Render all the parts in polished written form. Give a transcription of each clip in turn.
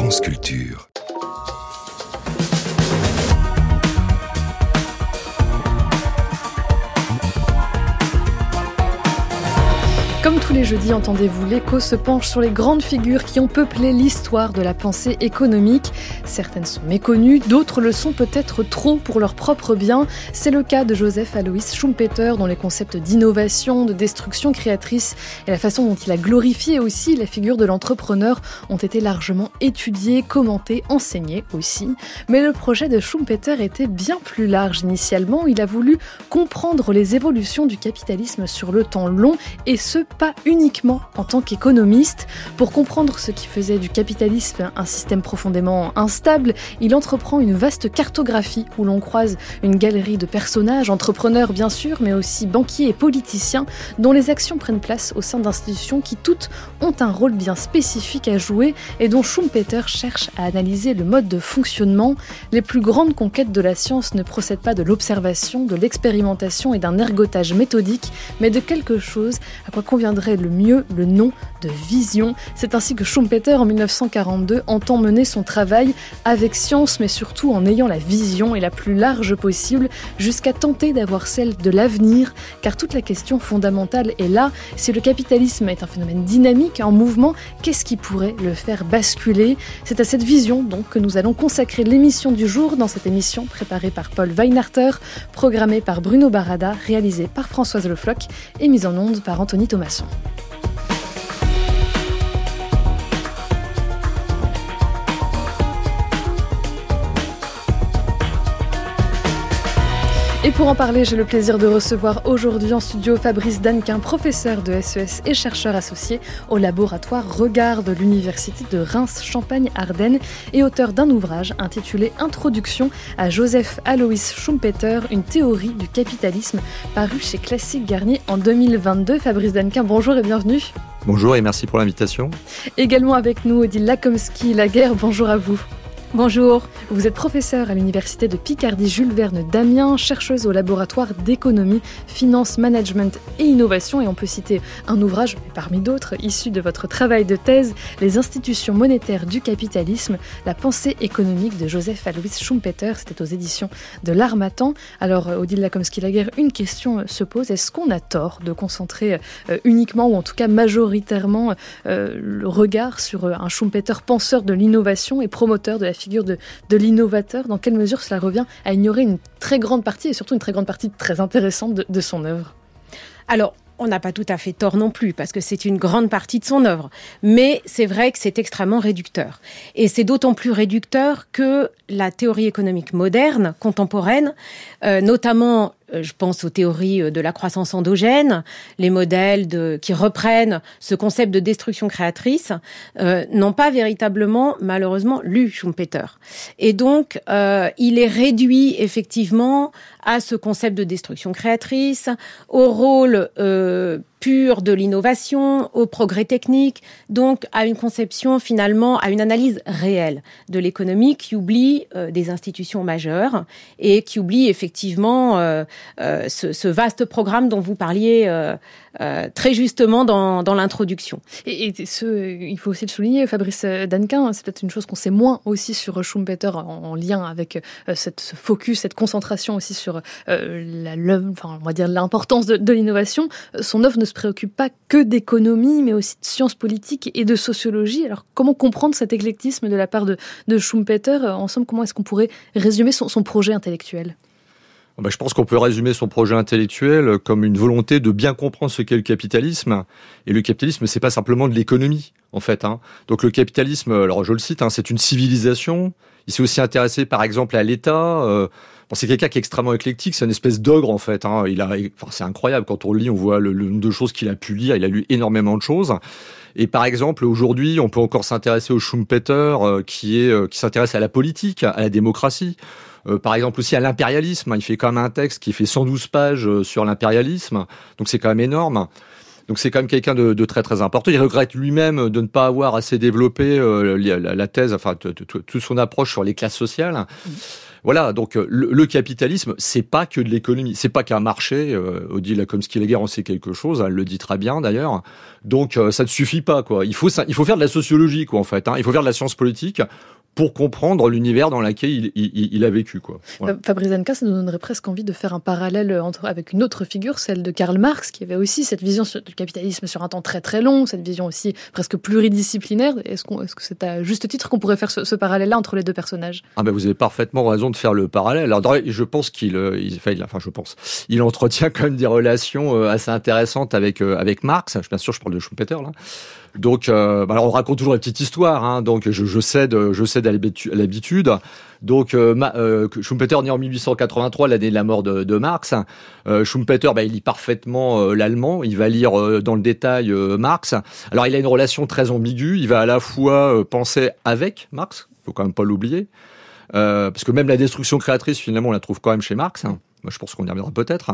France Culture. Comme tous les jeudis, entendez-vous, l'Écho se penche sur les grandes figures qui ont peuplé l'histoire de la pensée économique. Certaines sont méconnues, d'autres le sont peut-être trop pour leur propre bien. C'est le cas de Joseph Alois Schumpeter, dont les concepts d'innovation, de destruction créatrice et la façon dont il a glorifié aussi la figure de l'entrepreneur ont été largement étudiés, commentés, enseignés aussi. Mais le projet de Schumpeter était bien plus large initialement. Il a voulu comprendre les évolutions du capitalisme sur le temps long et ce, pas uniquement en tant qu'économiste. Pour comprendre ce qui faisait du capitalisme un système profondément instable, il entreprend une vaste cartographie où l'on croise une galerie de personnages, entrepreneurs bien sûr, mais aussi banquiers et politiciens, dont les actions prennent place au sein d'institutions qui toutes ont un rôle bien spécifique à jouer et dont Schumpeter cherche à analyser le mode de fonctionnement. Les plus grandes conquêtes de la science ne procèdent pas de l'observation, de l'expérimentation et d'un ergotage méthodique, mais de quelque chose à quoi conviendrait le mieux le nom de vision. C'est ainsi que Schumpeter, en 1942, entend mener son travail avec science, mais surtout en ayant la vision et la plus large possible, jusqu'à tenter d'avoir celle de l'avenir, car toute la question fondamentale est là. Si le capitalisme est un phénomène dynamique, en mouvement, qu'est-ce qui pourrait le faire basculer ? C'est à cette vision donc que nous allons consacrer l'émission du jour, dans cette émission préparée par Paul Weinharter, programmée par Bruno Barada, réalisée par Françoise Le Floch et mise en onde par Anthony Thomasson. Et pour en parler, j'ai le plaisir de recevoir aujourd'hui en studio Fabrice Dannequin, professeur de SES et chercheur associé au laboratoire Regard de l'Université de Reims-Champagne-Ardenne et auteur d'un ouvrage intitulé « Introduction à Joseph Alois Schumpeter, une théorie du capitalisme » paru chez Classique Garnier en 2022. Fabrice Dannequin, bonjour et bienvenue. Bonjour et merci pour l'invitation. Également avec nous, Odile Lakomski-Laguerre, bonjour à vous. Bonjour. Vous êtes professeure à l'Université de Picardie Jules Verne d'Amiens, chercheuse au laboratoire d'économie, finance, management et innovation. Et on peut citer un ouvrage, parmi d'autres, issu de votre travail de thèse, Les institutions monétaires du capitalisme, la pensée économique de Joseph Alois Schumpeter. C'était aux éditions de l'Harmattan. Alors, Odile Lakomski-Laguerre, une question se pose. Est-ce qu'on a tort de concentrer uniquement, ou en tout cas majoritairement, le regard sur un Schumpeter penseur de l'innovation et promoteur de la figure de l'innovateur? Dans quelle mesure cela revient à ignorer une très grande partie, et surtout une très grande partie très intéressante de son œuvre? Alors, on n'a pas tout à fait tort non plus, parce que c'est une grande partie de son œuvre. Mais c'est vrai que c'est extrêmement réducteur. Et c'est d'autant plus réducteur que la théorie économique moderne, contemporaine, notamment, je pense aux théories de la croissance endogène, les modèles qui reprennent ce concept de destruction créatrice, n'ont pas véritablement, malheureusement, lu Schumpeter. Et donc, il est réduit effectivement à ce concept de destruction créatrice, au rôle pur de l'innovation, au progrès technique, donc à une conception finalement, à une analyse réelle de l'économie qui oublie des institutions majeures et qui oublie effectivement ce vaste programme dont vous parliez très justement dans l'introduction. Et il faut aussi le souligner, Fabrice Dannequin, c'est peut-être une chose qu'on sait moins aussi sur Schumpeter en lien avec ce focus, cette concentration aussi sur on va dire l'importance de l'innovation. Son œuvre ne se préoccupe pas que d'économie, mais aussi de sciences politiques et de sociologie. Alors, comment comprendre cet éclectisme de la part de Schumpeter ? En somme, comment est-ce qu'on pourrait résumer son projet intellectuel ? Je pense qu'on peut résumer son projet intellectuel comme une volonté de bien comprendre ce qu'est le capitalisme. Et le capitalisme, c'est pas simplement de l'économie, en fait. Donc le capitalisme, alors je le cite, c'est une civilisation. Il s'est aussi intéressé, par exemple, à l'État. C'est quelqu'un qui est extrêmement éclectique, c'est une espèce d'ogre, en fait. C'est incroyable, quand on le lit, on voit le nombre de choses qu'il a pu lire. Il a lu énormément de choses. Et par exemple, aujourd'hui, on peut encore s'intéresser au Schumpeter, qui s'intéresse à la politique, à la démocratie. Par exemple aussi à l'impérialisme. Il fait quand même un texte qui fait 112 pages sur l'impérialisme. Donc c'est quand même énorme. Donc c'est quand même quelqu'un de très très important. Il regrette lui-même de ne pas avoir assez développé la thèse, toute son approche sur les classes sociales. Voilà, donc le capitalisme, c'est pas que de l'économie, c'est pas qu'un marché. Odile Lakomsky-Laguerre en sait quelque chose, elle le dit très bien d'ailleurs. Donc ça ne suffit pas, quoi. Il faut faire de la sociologie, quoi, en fait. Il faut faire de la science politique pour comprendre l'univers dans lequel il a vécu, quoi. Voilà. Fabrice Danquin, ça nous donnerait presque envie de faire un parallèle avec une autre figure, celle de Karl Marx, qui avait aussi cette vision du capitalisme sur un temps très très long, cette vision aussi presque pluridisciplinaire. Est-ce que c'est à juste titre qu'on pourrait faire ce parallèle-là entre les deux personnages ? Vous avez parfaitement raison de faire le parallèle. Alors, je pense qu'il entretient quand même des relations assez intéressantes avec Marx. Bien sûr, je parle de Schumpeter, là. Donc, alors on raconte toujours la petite histoire, donc je cède à l'habitude. Donc, Schumpeter né en 1883, l'année de la mort de Marx. Schumpeter, il lit parfaitement l'allemand. Il va lire dans le détail Marx. Alors, il a une relation très ambiguë. Il va à la fois penser avec Marx, faut quand même pas l'oublier, parce que même la destruction créatrice, finalement, on la trouve quand même chez Marx. Moi, je pense qu'on y reviendra peut-être.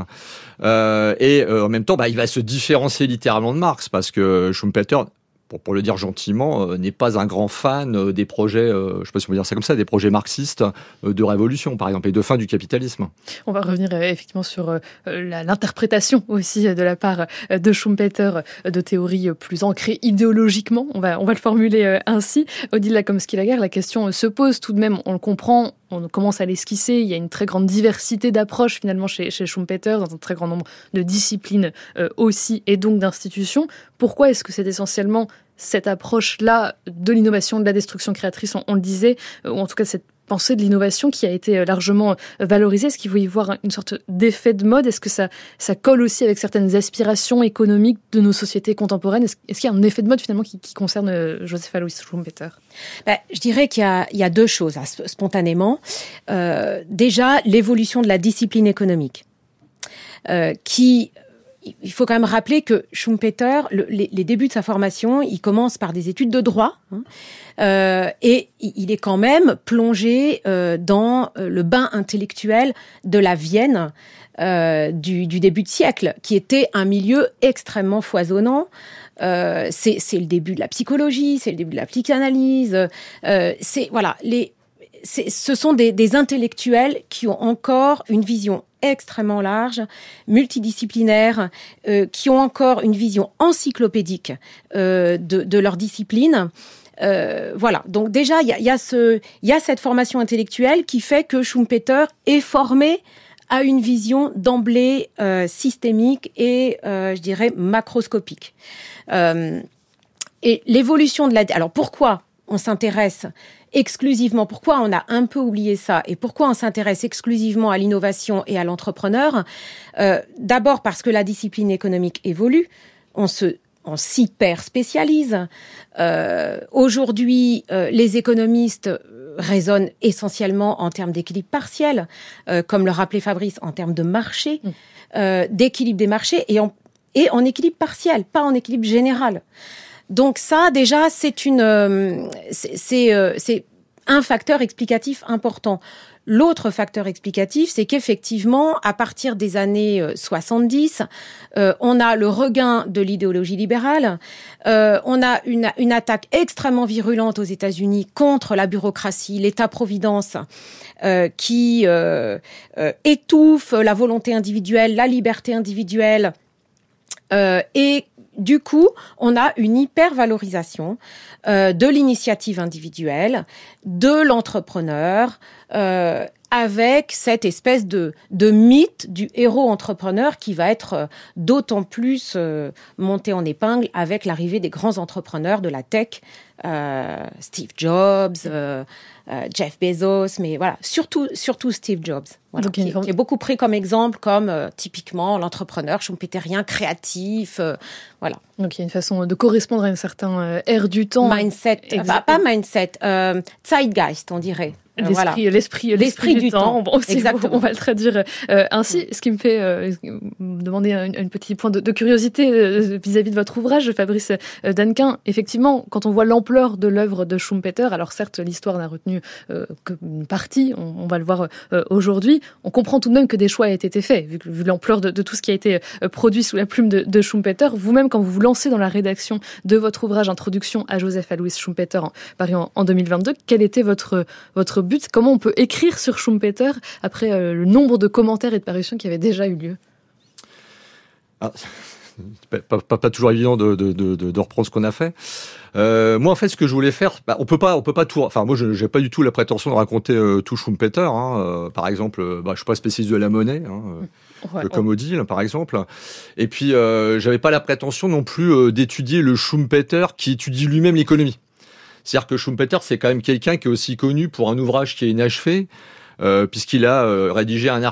Et en même temps, il va se différencier littéralement de Marx, parce que Schumpeter, pour le dire gentiment, n'est pas un grand fan des projets, je ne sais pas si on peut dire ça comme ça, des projets marxistes de révolution, par exemple, et de fin du capitalisme. On va revenir effectivement sur l'interprétation aussi de la part de Schumpeter de théories plus ancrées idéologiquement. On va le formuler ainsi. Odile Lakomsky-Laguerre, la question se pose tout de même, on le comprend, on commence à l'esquisser, il y a une très grande diversité d'approches finalement chez Schumpeter, dans un très grand nombre de disciplines aussi, et donc d'institutions. Pourquoi est-ce que c'est essentiellement cette approche-là de l'innovation, de la destruction créatrice, on le disait, ou en tout cas cette pensée de l'innovation qui a été largement valorisée? Est-ce qu'il faut y voir une sorte d'effet de mode? Est-ce que ça colle aussi avec certaines aspirations économiques de nos sociétés contemporaines? Est-ce qu'il y a un effet de mode finalement qui concerne Joseph Alois Schumpeter? Je dirais qu'il y a deux choses spontanément. Déjà, l'évolution de la discipline économique il faut quand même rappeler que Schumpeter, les débuts de sa formation, il commence par des études de droit, et il est quand même plongé dans le bain intellectuel de la Vienne du début de siècle, qui était un milieu extrêmement foisonnant. C'est le début de la psychologie, c'est le début de la psychanalyse. Ce sont des intellectuels qui ont encore une vision extrêmement large, multidisciplinaire, qui ont encore une vision encyclopédique de leur discipline. Donc déjà, il y a cette formation intellectuelle qui fait que Schumpeter est formé à une vision d'emblée systémique et, je dirais, macroscopique. Et l'évolution de alors pourquoi on s'intéresse exclusivement, pourquoi on a un peu oublié ça et pourquoi on s'intéresse exclusivement à l'innovation et à l'entrepreneur? D'abord parce que la discipline économique évolue, on s'hyper spécialise. Aujourd'hui, les économistes raisonnent essentiellement en termes d'équilibre partiel, comme le rappelait Fabrice, en termes de marché, d'équilibre des marchés et en équilibre partiel, pas en équilibre général. Donc ça, déjà, c'est un facteur explicatif important. L'autre facteur explicatif, c'est qu'effectivement, à partir des années 70, on a le regain de l'idéologie libérale, on a une attaque extrêmement virulente aux États-Unis contre la bureaucratie, l'État-providence, qui étouffe la volonté individuelle, la liberté individuelle, et du coup, on a une hypervalorisation de l'initiative individuelle, de l'entrepreneur, avec cette espèce de mythe du héros entrepreneur qui va être d'autant plus monté en épingle avec l'arrivée des grands entrepreneurs de la tech, Steve Jobs, Jeff Bezos, mais voilà, surtout Steve Jobs, voilà, qui est beaucoup pris comme exemple, comme typiquement l'entrepreneur schumpeterien créatif, voilà. Donc il y a une façon de correspondre à un certain air du temps. Mindset, pas mindset, zeitgeist, on dirait. L'esprit du temps. Exactement. On va le traduire ainsi. Ce qui me fait demander un petit point de curiosité vis-à-vis de votre ouvrage, Fabrice Danquin. Effectivement, quand on voit l'ampleur l'ampleur de l'œuvre de Schumpeter. Alors certes, l'histoire n'a retenu qu'une partie, on va le voir aujourd'hui. On comprend tout de même que des choix aient été faits, vu l'ampleur de tout ce qui a été produit sous la plume de Schumpeter. Vous-même, quand vous vous lancez dans la rédaction de votre ouvrage Introduction à Joseph Alois Schumpeter, paru en 2022, quel était votre but? Comment on peut écrire sur Schumpeter après le nombre de commentaires et de parutions qui avaient déjà eu lieu? Pas toujours évident de reprendre ce qu'on a fait. Moi, en fait, ce que je voulais faire, on peut pas tout. Enfin, moi, j'ai pas du tout la prétention de raconter tout Schumpeter. Par exemple, je suis pas spécialiste de la monnaie, comme Odile, par exemple. Et puis, j'avais pas la prétention non plus d'étudier le Schumpeter qui étudie lui-même l'économie. C'est-à-dire que Schumpeter, c'est quand même quelqu'un qui est aussi connu pour un ouvrage qui est inachevé. Puisqu'il a rédigé un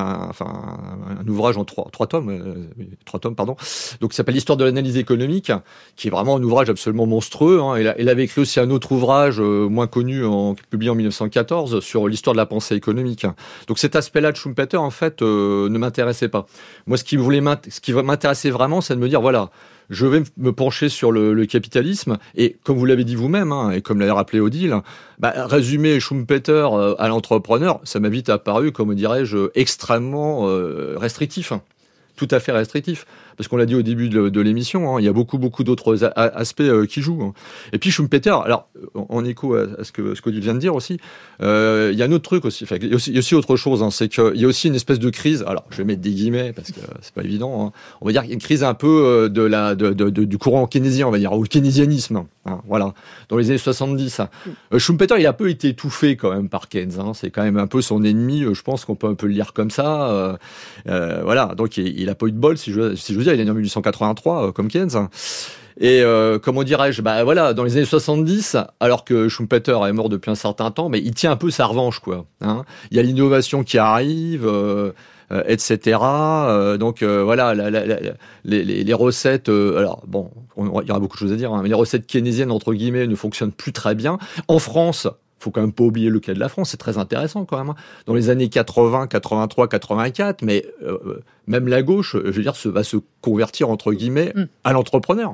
ouvrage en trois tomes, pardon. Donc, ça s'appelle l'Histoire de l'analyse économique, qui est vraiment un ouvrage absolument monstrueux. Il avait écrit aussi un autre ouvrage moins connu, publié en 1914, sur l'histoire de la pensée économique. Donc, cet aspect-là de Schumpeter, en fait, ne m'intéressait pas. Moi, ce qui va m'intéresser vraiment, c'est de me dire, voilà, je vais me pencher sur le capitalisme, et comme vous l'avez dit vous-même, et comme l'avait rappelé Odile, résumer Schumpeter à l'entrepreneur, ça m'a vite apparu, comme dirais-je, extrêmement restrictif, tout à fait restrictif. Parce qu'on l'a dit au début de l'émission, il y a beaucoup d'autres aspects qui jouent. Et puis Schumpeter, alors en écho à ce que Odile vient de dire aussi, il y a un autre truc aussi, il y a aussi autre chose, c'est qu'il y a aussi une espèce de crise, alors je vais mettre des guillemets parce que c'est pas évident, on va dire qu'il y a une crise un peu du courant keynésien, on va dire, ou le keynésianisme, voilà, dans les années 70. Schumpeter, il a un peu été étouffé quand même par Keynes, c'est quand même un peu son ennemi, je pense qu'on peut un peu le lire comme ça, voilà, donc il a pas eu de bol, si je veux dire, il est né en 1883, comme Keynes. Et comment dirais-je, voilà, dans les années 70, alors que Schumpeter est mort depuis un certain temps, mais il tient un peu sa revanche, quoi. Il y a l'innovation qui arrive, etc. Donc voilà, les recettes. Alors bon, il y aura beaucoup de choses à dire, mais les recettes keynésiennes entre guillemets ne fonctionnent plus très bien. En France, faut quand même pas oublier le cas de la France, c'est très intéressant quand même. Dans les années 80, 83, 84, mais même la gauche, je veux dire, va se convertir entre guillemets à l'entrepreneur.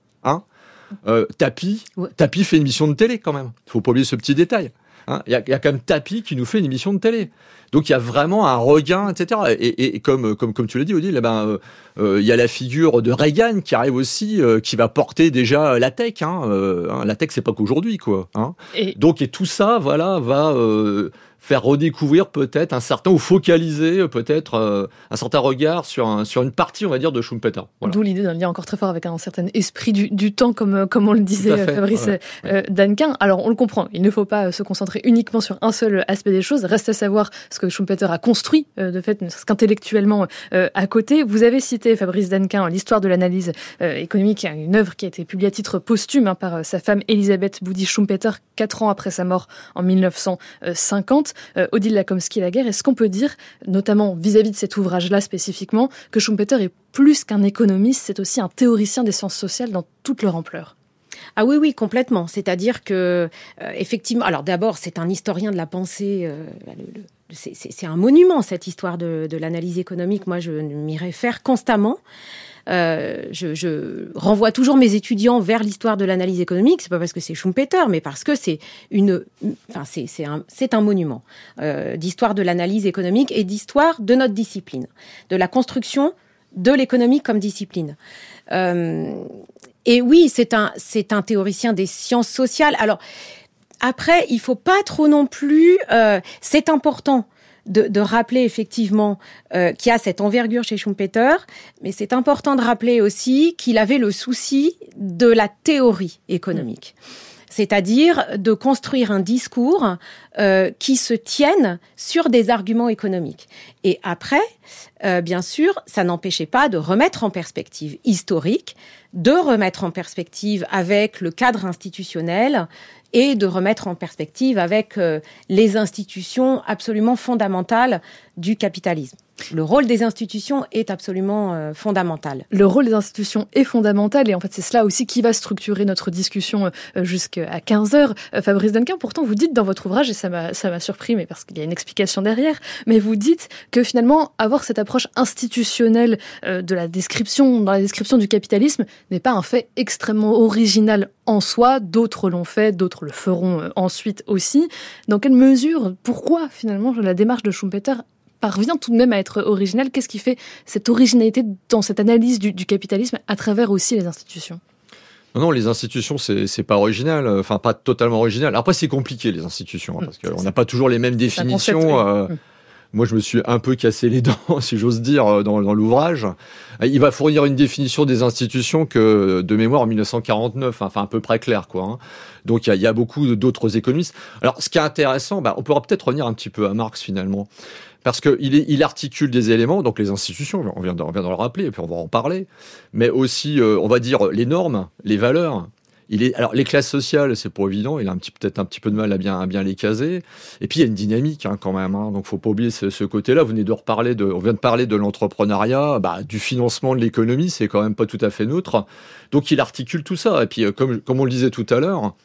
Tapi fait une émission de télé quand même. Faut pas oublier ce petit détail. Il y a quand même Tapi qui nous fait une émission de télé. Donc il y a vraiment un regain, etc. Et comme tu l'as dit, Odile, il y a la figure de Reagan qui arrive aussi, qui va porter déjà la tech. La tech, c'est pas qu'aujourd'hui, quoi. Et tout ça, voilà, va faire redécouvrir peut-être ou focaliser peut-être un certain regard sur une partie, on va dire, de Schumpeter. Voilà. D'où l'idée d'un lien encore très fort avec un certain esprit du temps, comme on le disait Fabrice Dannequin. Alors on le comprend, il ne faut pas se concentrer uniquement sur un seul aspect des choses. Reste à savoir ce que Schumpeter a construit, de fait, ne serait-ce qu'intellectuellement à côté. Vous avez cité, Fabrice Dannequin, l'histoire de l'analyse économique, une œuvre qui a été publiée à titre posthume par sa femme Elisabeth Boudy Schumpeter, 4 ans après sa mort en 1950. Odile Lacomsky-Laguerre, est-ce qu'on peut dire, notamment vis-à-vis de cet ouvrage-là spécifiquement, que Schumpeter est plus qu'un économiste, c'est aussi un théoricien des sciences sociales dans toute leur ampleur? Ah oui, complètement. C'est-à-dire que, effectivement, alors d'abord, c'est un historien de la pensée, c'est un monument, cette histoire de l'analyse économique. Moi, je m'y réfère constamment. Je renvoie toujours mes étudiants vers l'histoire de l'analyse économique. C'est pas parce que c'est Schumpeter, mais parce que c'est un monument d'histoire de l'analyse économique et d'histoire de notre discipline, de la construction de l'économie comme discipline. Et oui, c'est un théoricien des sciences sociales. Alors après, il faut pas trop non plus. C'est important de rappeler effectivement qu'il y a cette envergure chez Schumpeter, mais c'est important de rappeler aussi qu'il avait le souci de la théorie économique. C'est-à-dire de construire un discours qui se tienne sur des arguments économiques. Et après, bien sûr, ça n'empêchait pas de remettre en perspective historique, de remettre en perspective avec le cadre institutionnel et de remettre en perspective avec les institutions absolument fondamentales du capitalisme. Le rôle des institutions est absolument fondamental. Le rôle des institutions est fondamental et en fait c'est cela aussi qui va structurer notre discussion jusqu'à 15h. Fabrice Duncan, pourtant vous dites dans votre ouvrage, et ça m'a surpris, mais parce qu'il y a une explication derrière, mais vous dites que finalement avoir cette approche institutionnelle dans la description du capitalisme n'est pas un fait extrêmement original en soi. D'autres l'ont fait, d'autres le feront ensuite aussi. Dans quelle mesure, pourquoi finalement la démarche de Schumpeter parvient tout de même à être original? Qu'est-ce qui fait cette originalité dans cette analyse du capitalisme à travers aussi les institutions? Non, les institutions, c'est pas original, enfin pas totalement original. Après, c'est compliqué les institutions, parce qu'on n'a pas toujours les mêmes définitions. Concept, oui. Moi, je me suis un peu cassé les dents, si j'ose dire, dans l'ouvrage. Il va fournir une définition des institutions que, de mémoire, en 1949, enfin à peu près clair, quoi. Hein. Donc, il y a beaucoup d'autres économistes. Alors, ce qui est intéressant, on pourra peut-être revenir un petit peu à Marx, finalement. Parce qu'il articule des éléments, donc les institutions, on vient de le rappeler, et puis on va en parler, mais aussi, on va dire, les normes, les valeurs. Alors, les classes sociales, c'est pas évident, il a peut-être un petit peu de mal à bien les caser. Et puis, il y a une dynamique, quand même, hein, donc faut pas oublier ce côté-là. On vient de parler de l'entrepreneuriat, du financement de l'économie, c'est quand même pas tout à fait neutre. Donc, il articule tout ça. Et puis, comme on le disait tout à l'heure,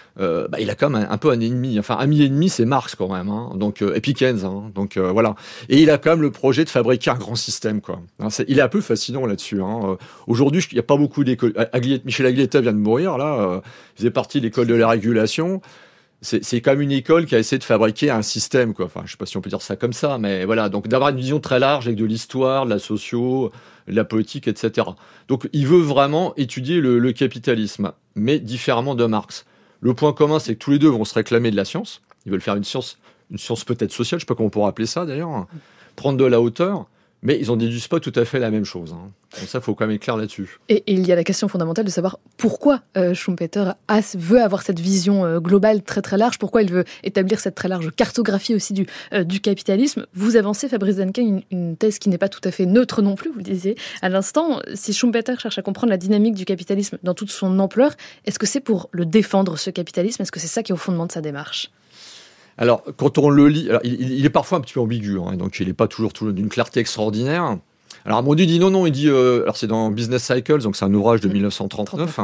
il a quand même un peu un ennemi. Enfin, un ennemi, c'est Marx quand même. Hein. Donc, et puis Keynes. Hein. Donc voilà. Et il a quand même le projet de fabriquer un grand système, quoi. Hein, il est un peu fascinant là-dessus. Hein. Aujourd'hui, il n'y a pas beaucoup d'écoles. Michel Aglietta vient de mourir là. Il faisait partie de l'école de la régulation. C'est quand même une école qui a essayé de fabriquer un système, quoi. Enfin, je sais pas si on peut dire ça comme ça, mais voilà. Donc d'avoir une vision très large avec de l'histoire, de la socio, de la politique, etc. Donc il veut vraiment étudier le capitalisme, mais différemment de Marx. Le point commun, c'est que tous les deux vont se réclamer de la science. Ils veulent faire une science peut-être sociale, je ne sais pas comment on pourrait appeler ça d'ailleurs, prendre de la hauteur, mais ils n'en déduisent pas tout à fait la même chose. Hein. Donc ça, il faut quand même être clair là-dessus. Et il y a la question fondamentale de savoir pourquoi Schumpeter veut avoir cette vision globale très très large, pourquoi il veut établir cette très large cartographie aussi du capitalisme. Vous avancez, Fabrice Duncan, une thèse qui n'est pas tout à fait neutre non plus, vous le disiez à l'instant. Si Schumpeter cherche à comprendre la dynamique du capitalisme dans toute son ampleur, est-ce que c'est pour le défendre, ce capitalisme? Est-ce que c'est ça qui est au fondement de sa démarche? Alors, quand on le lit, alors, il est parfois un petit peu ambigu, hein, donc il n'est pas toujours d'une clarté extraordinaire. Alors, à mon dieu, il dit non, il dit, alors c'est dans Business Cycles, donc c'est un ouvrage de 1939.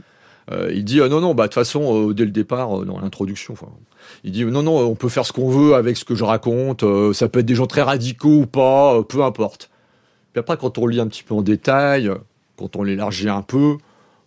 Il dit non, de toute façon, dès le départ, dans l'introduction, il dit non, on peut faire ce qu'on veut avec ce que je raconte, ça peut être des gens très radicaux ou pas, peu importe. Puis après, quand on lit un petit peu en détail, quand on l'élargit un peu,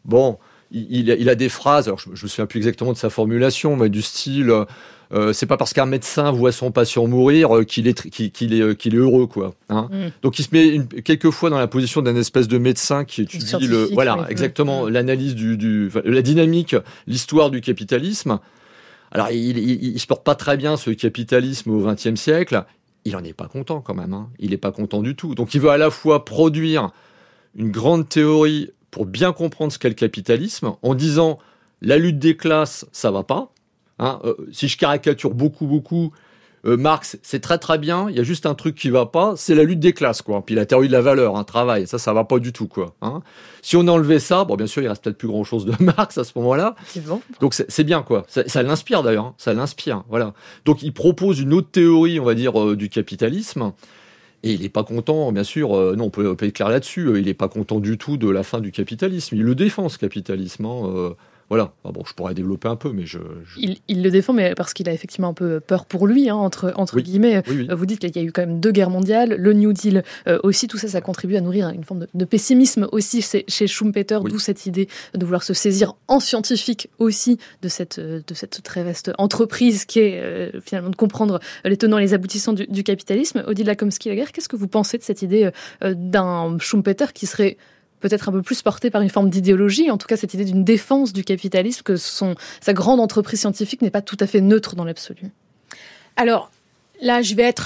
il a des phrases, alors je me souviens plus exactement de sa formulation, mais du style c'est pas parce qu'un médecin voit son patient mourir qu'il est heureux, quoi. Hein. Donc il se met quelquefois dans la position d'un espèce de médecin qui étudie exactement l'analyse la dynamique, l'histoire du capitalisme. Alors il se porte pas très bien ce capitalisme au XXe siècle. Il en est pas content quand même. Hein. Il est pas content du tout. Donc il veut à la fois produire une grande théorie pour bien comprendre ce qu'est le capitalisme, en disant la lutte des classes, ça va pas. Hein, si je caricature beaucoup, Marx, c'est très très bien, il y a juste un truc qui va pas, c'est la lutte des classes, quoi. Puis la théorie de la valeur, travail, ça va pas du tout, quoi. Hein. Si on enlevait ça, bien sûr, il reste peut-être plus grand chose de Marx à ce moment-là. C'est bon. Donc c'est bien, quoi. Ça l'inspire d'ailleurs, hein. Ça l'inspire, voilà. Donc il propose une autre théorie, on va dire, du capitalisme. Et il n'est pas content, bien sûr, non, on peut être clair là-dessus, il n'est pas content du tout de la fin du capitalisme. Il le défend, ce capitalisme, hein, voilà. Je pourrais développer un peu, mais Il le défend, mais parce qu'il a effectivement un peu peur pour lui, hein, entre guillemets. Oui. Vous dites qu'il y a eu quand même 2 guerres mondiales, le New Deal aussi, tout ça contribue à nourrir une forme de pessimisme aussi chez Schumpeter, d'où cette idée de vouloir se saisir en scientifique aussi de cette très vaste entreprise qui est finalement de comprendre les tenants et les aboutissants du capitalisme. Odile Lacomsky-Laguerre, qu'est-ce que vous pensez de cette idée d'un Schumpeter qui serait peut-être un peu plus porté par une forme d'idéologie, en tout cas cette idée d'une défense du capitalisme, que sa grande entreprise scientifique n'est pas tout à fait neutre dans l'absolu? Alors, là, je vais être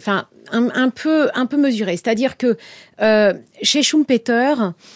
un peu mesurée. C'est-à-dire que chez Schumpeter,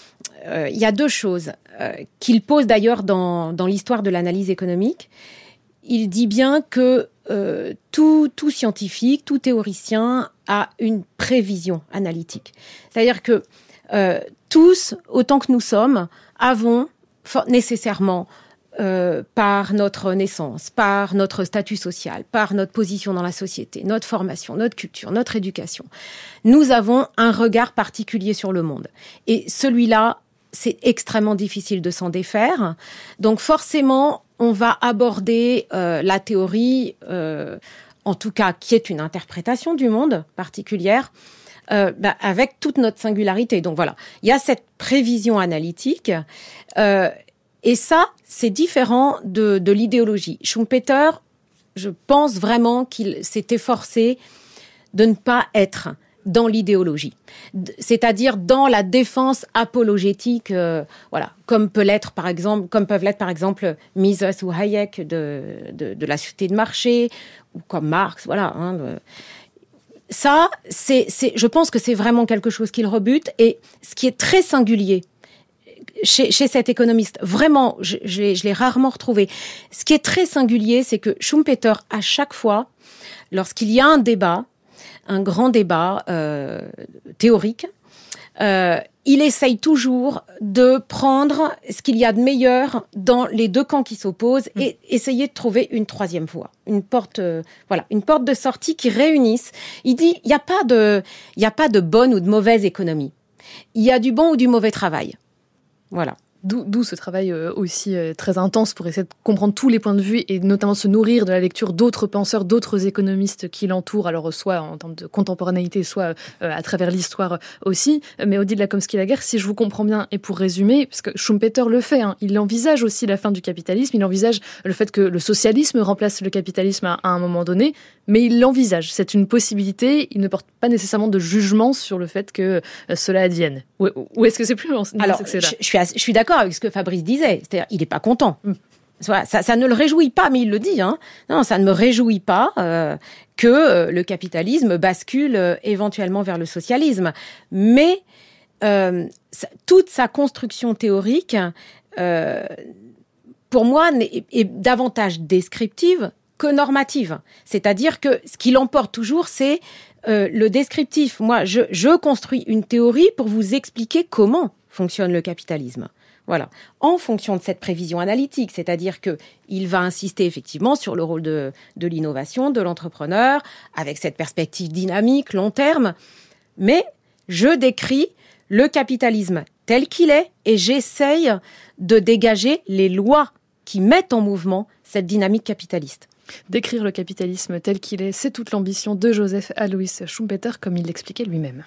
il y a 2 choses qu'il pose d'ailleurs dans l'histoire de l'analyse économique. Il dit bien que tout scientifique, tout théoricien a une prévision analytique. C'est-à-dire que tous, autant que nous sommes, avons nécessairement par notre naissance, par notre statut social, par notre position dans la société, notre formation, notre culture, notre éducation, nous avons un regard particulier sur le monde. Et celui-là, c'est extrêmement difficile de s'en défaire. Donc forcément, on va aborder la théorie, en tout cas qui est une interprétation du monde particulière, avec toute notre singularité. Donc voilà, il y a cette prévision analytique. Et ça, c'est différent de l'idéologie. Schumpeter, je pense vraiment qu'il s'est efforcé de ne pas être dans l'idéologie, c'est-à-dire dans la défense apologétique, comme peuvent l'être par exemple Mises ou Hayek de la société de marché, ou comme Marx, Ça, je pense que c'est vraiment quelque chose qu'il rebute. Et ce qui est très singulier chez cet économiste, vraiment, je l'ai rarement retrouvé. Ce qui est très singulier, c'est que Schumpeter, à chaque fois, lorsqu'il y a un grand débat théorique, il essaye toujours de prendre ce qu'il y a de meilleur dans les deux camps qui s'opposent et essayer de trouver une troisième voie, une porte de sortie qui réunisse. Il dit, il n'y a pas de bonne ou de mauvaise économie. Il y a du bon ou du mauvais travail. Voilà. D'où ce travail aussi très intense pour essayer de comprendre tous les points de vue et notamment se nourrir de la lecture d'autres penseurs, d'autres économistes qui l'entourent, alors soit en termes de contemporanéité, soit à travers l'histoire aussi. Mais Odile Lacomsky-Laguerre, si je vous comprends bien, et pour résumer, parce que Schumpeter le fait, il envisage aussi la fin du capitalisme, il envisage le fait que le socialisme remplace le capitalisme à un moment donné, mais il l'envisage. C'est une possibilité, il ne porte pas nécessairement de jugement sur le fait que cela advienne. Ou est-ce que c'est plus nuancé? Alors, je suis d'accord avec ce que Fabrice disait, c'est-à-dire il n'est pas content. Ça ne le réjouit pas, mais il le dit. Non, ça ne me réjouit pas que le capitalisme bascule éventuellement vers le socialisme. Mais toute sa construction théorique, pour moi, est davantage descriptive que normative. C'est-à-dire que ce qui l'emporte toujours, c'est le descriptif. Moi, je construis une théorie pour vous expliquer comment fonctionne le capitalisme. Voilà. En fonction de cette prévision analytique, c'est-à-dire que il va insister effectivement sur le rôle de l'innovation, de l'entrepreneur, avec cette perspective dynamique, long terme. Mais je décris le capitalisme tel qu'il est et j'essaye de dégager les lois qui mettent en mouvement cette dynamique capitaliste. Décrire le capitalisme tel qu'il est, c'est toute l'ambition de Joseph Alois Schumpeter, comme il l'expliquait lui-même.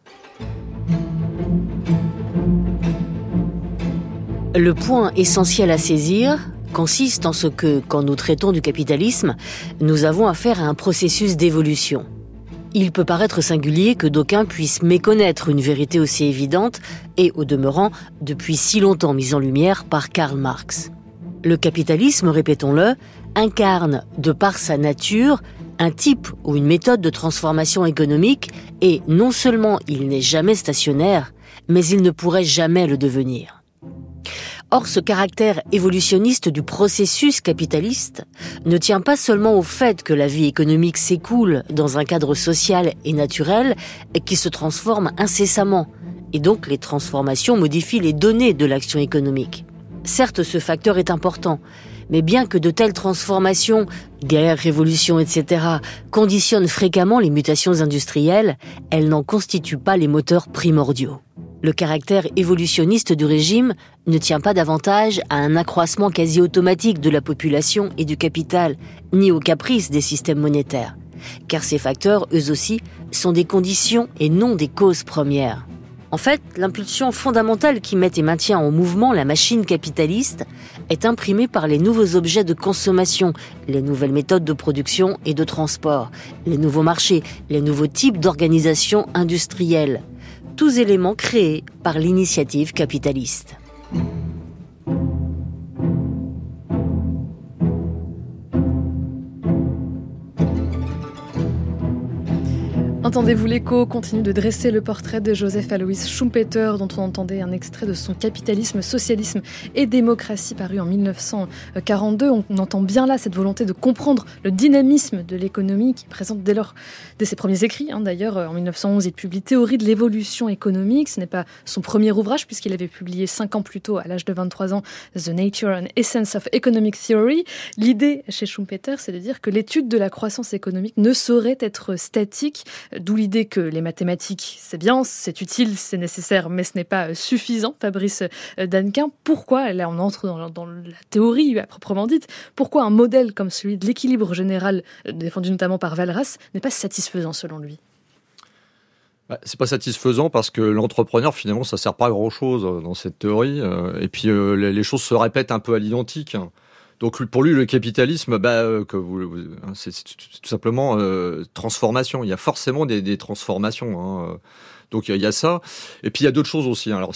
Le point essentiel à saisir consiste en ce que, quand nous traitons du capitalisme, nous avons affaire à un processus d'évolution. Il peut paraître singulier que d'aucuns puissent méconnaître une vérité aussi évidente et, au demeurant, depuis si longtemps mise en lumière par Karl Marx. Le capitalisme, répétons-le, incarne, de par sa nature, un type ou une méthode de transformation économique et non seulement il n'est jamais stationnaire, mais il ne pourrait jamais le devenir. Or, ce caractère évolutionniste du processus capitaliste ne tient pas seulement au fait que la vie économique s'écoule dans un cadre social et naturel et qui se transforme incessamment, et donc les transformations modifient les données de l'action économique. Certes, ce facteur est important, mais bien que de telles transformations, guerre, révolution, etc., conditionnent fréquemment les mutations industrielles, elles n'en constituent pas les moteurs primordiaux. Le caractère évolutionniste du régime ne tient pas davantage à un accroissement quasi automatique de la population et du capital, ni aux caprices des systèmes monétaires, car ces facteurs, eux aussi, sont des conditions et non des causes premières. En fait, l'impulsion fondamentale qui met et maintient en mouvement la machine capitaliste est imprimée par les nouveaux objets de consommation, les nouvelles méthodes de production et de transport, les nouveaux marchés, les nouveaux types d'organisation industrielle, tous éléments créés par l'initiative capitaliste. Entendez-vous l'écho continue de dresser le portrait de Joseph Alois Schumpeter, dont on entendait un extrait de son Capitalisme, Socialisme et Démocratie, paru en 1942. On entend bien là cette volonté de comprendre le dynamisme de l'économie qui est présente dès ses premiers écrits. D'ailleurs, en 1911, il publie Théorie de l'évolution économique. Ce n'est pas son premier ouvrage, puisqu'il avait publié 5 ans plus tôt, à l'âge de 23 ans, The Nature and Essence of Economic Theory. L'idée chez Schumpeter, c'est de dire que l'étude de la croissance économique ne saurait être statique. D'où l'idée que les mathématiques, c'est bien, c'est utile, c'est nécessaire, mais ce n'est pas suffisant. Fabrice Danquin, pourquoi, là on entre dans la théorie à proprement dite, pourquoi un modèle comme celui de l'équilibre général, défendu notamment par Walras, n'est pas satisfaisant selon lui ? C'est pas satisfaisant parce que l'entrepreneur, finalement, ça sert pas à grand-chose dans cette théorie. Et puis, les choses se répètent un peu à l'identique. Donc pour lui, le capitalisme, c'est tout simplement transformation. Il y a forcément des transformations. Donc il y a ça. Et puis il y a d'autres choses aussi. Alors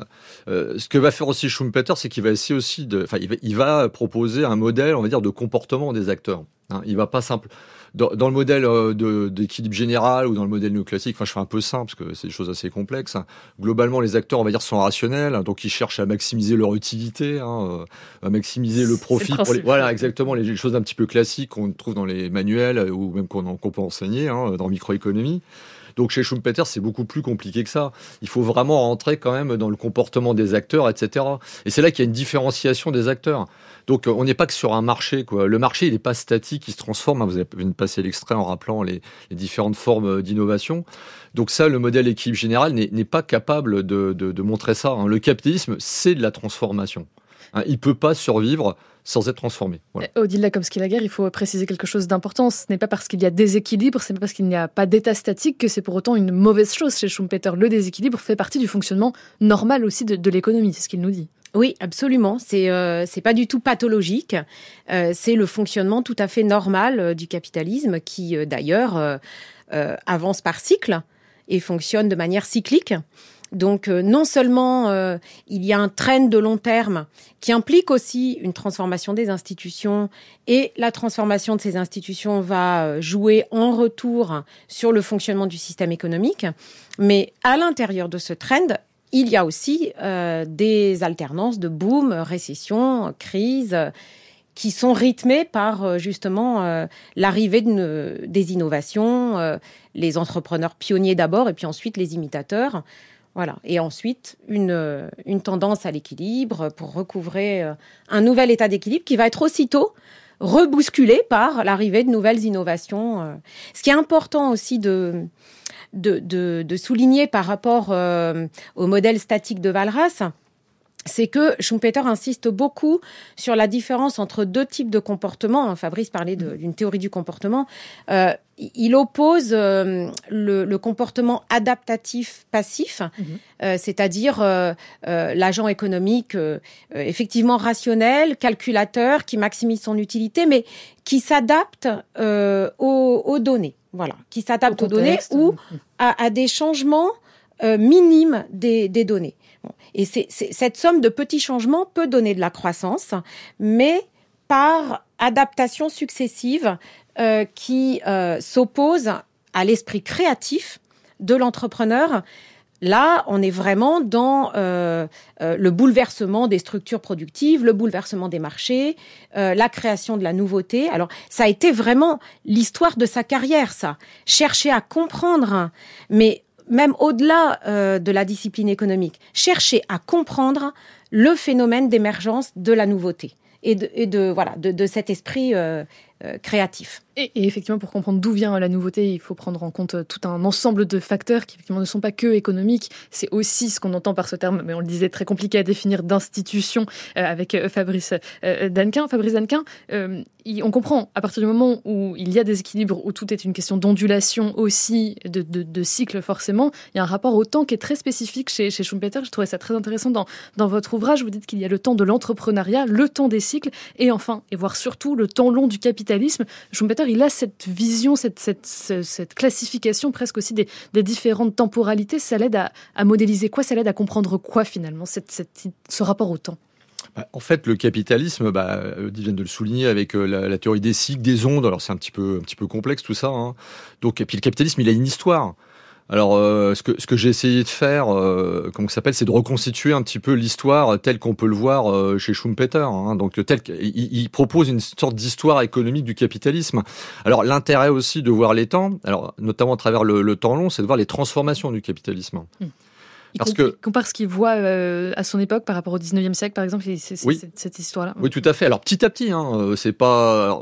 ce que va faire aussi Schumpeter, c'est qu'il va essayer aussi il va proposer un modèle, on va dire, de comportement des acteurs. Il va pas dans le modèle d'équilibre général ou dans le modèle néoclassique, je fais un peu simple parce que c'est des choses assez complexes. Globalement, les acteurs, on va dire, sont rationnels, donc ils cherchent à maximiser leur utilité, à maximiser le profit. Voilà, exactement, les choses un petit peu classiques qu'on trouve dans les manuels ou même qu'on peut enseigner dans microéconomie. Donc chez Schumpeter, c'est beaucoup plus compliqué que ça. Il faut vraiment rentrer quand même dans le comportement des acteurs, etc. Et c'est là qu'il y a une différenciation des acteurs. Donc on n'est pas que sur un marché, quoi. Le marché, il n'est pas statique, il se transforme. Vous avez passé l'extrait en rappelant les différentes formes d'innovation. Donc ça, le modèle équilibre général n'est pas capable de montrer ça. Le capitalisme, c'est de la transformation. Il ne peut pas survivre sans être transformé. Voilà. Odile Lakomski-Laguerre, il faut préciser quelque chose d'important. Ce n'est pas parce qu'il y a déséquilibre, ce n'est pas parce qu'il n'y a pas d'état statique que c'est pour autant une mauvaise chose chez Schumpeter. Le déséquilibre fait partie du fonctionnement normal aussi de l'économie, c'est ce qu'il nous dit. Oui, absolument. C'est pas du tout pathologique. C'est le fonctionnement tout à fait normal du capitalisme qui, d'ailleurs, avance par cycle et fonctionne de manière cyclique. Donc non seulement il y a un trend de long terme qui implique aussi une transformation des institutions et la transformation de ces institutions va jouer en retour sur le fonctionnement du système économique, mais à l'intérieur de ce trend, il y a aussi des alternances de boom, récession, crise qui sont rythmées par justement l'arrivée des innovations, les entrepreneurs pionniers d'abord et puis ensuite les imitateurs. Voilà. Et ensuite, une tendance à l'équilibre pour recouvrer un nouvel état d'équilibre qui va être aussitôt rebousculé par l'arrivée de nouvelles innovations. Ce qui est important aussi de souligner par rapport au modèle statique de Walras, c'est que Schumpeter insiste beaucoup sur la différence entre deux types de comportements. Fabrice parlait d'une théorie du comportement. Il oppose le comportement adaptatif passif, c'est-à-dire l'agent économique effectivement rationnel, calculateur, qui maximise son utilité, mais qui s'adapte aux données. Voilà, qui s'adapte aux données ou à des changements minimes des données. Bon. Et cette somme de petits changements peut donner de la croissance, mais par adaptation successive qui s'oppose à l'esprit créatif de l'entrepreneur. Là, on est vraiment dans le bouleversement des structures productives, le bouleversement des marchés, la création de la nouveauté. Alors, ça a été vraiment l'histoire de sa carrière, ça. Chercher à comprendre, mais même au-delà de la discipline économique, chercher à comprendre le phénomène d'émergence de la nouveauté et de cet esprit créatif. Et effectivement, pour comprendre d'où vient la nouveauté, il faut prendre en compte tout un ensemble de facteurs qui effectivement ne sont pas que économiques. C'est aussi ce qu'on entend par ce terme, mais on le disait, très compliqué à définir, d'institution, avec Fabrice Danquin. Fabrice Danquin, on comprend à partir du moment où il y a des équilibres, où tout est une question d'ondulation aussi, de cycle forcément, il y a un rapport au temps qui est très spécifique chez Schumpeter. Je trouvais ça très intéressant dans votre ouvrage. Vous dites qu'il y a le temps de l'entrepreneuriat, le temps des cycles, et enfin, et voire surtout, le temps long du capitalisme. Schumpeter, il a cette vision, cette classification presque aussi des différentes temporalités. Ça l'aide à modéliser quoi ? Ça l'aide à comprendre quoi finalement, ce rapport au temps ? En fait, le capitalisme, Odile vient de le souligner avec la théorie des cycles, des ondes. Alors, c'est un petit peu complexe tout ça. Hein. Donc, et puis le capitalisme, il a une histoire. Alors, ce que j'ai essayé de faire, c'est de reconstituer un petit peu l'histoire telle qu'on peut le voir chez Schumpeter. Hein. Donc, il propose une sorte d'histoire économique du capitalisme. Alors, l'intérêt aussi de voir les temps, alors notamment à travers le temps long, c'est de voir les transformations du capitalisme. Il compare ce qu'il voit à son époque par rapport au 19e siècle, par exemple, cette histoire-là. Oui, tout à fait. Alors petit à petit, hein, c'est pas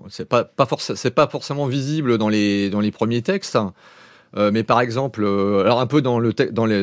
forcément visible dans les premiers textes. Mais par exemple, alors un peu dans le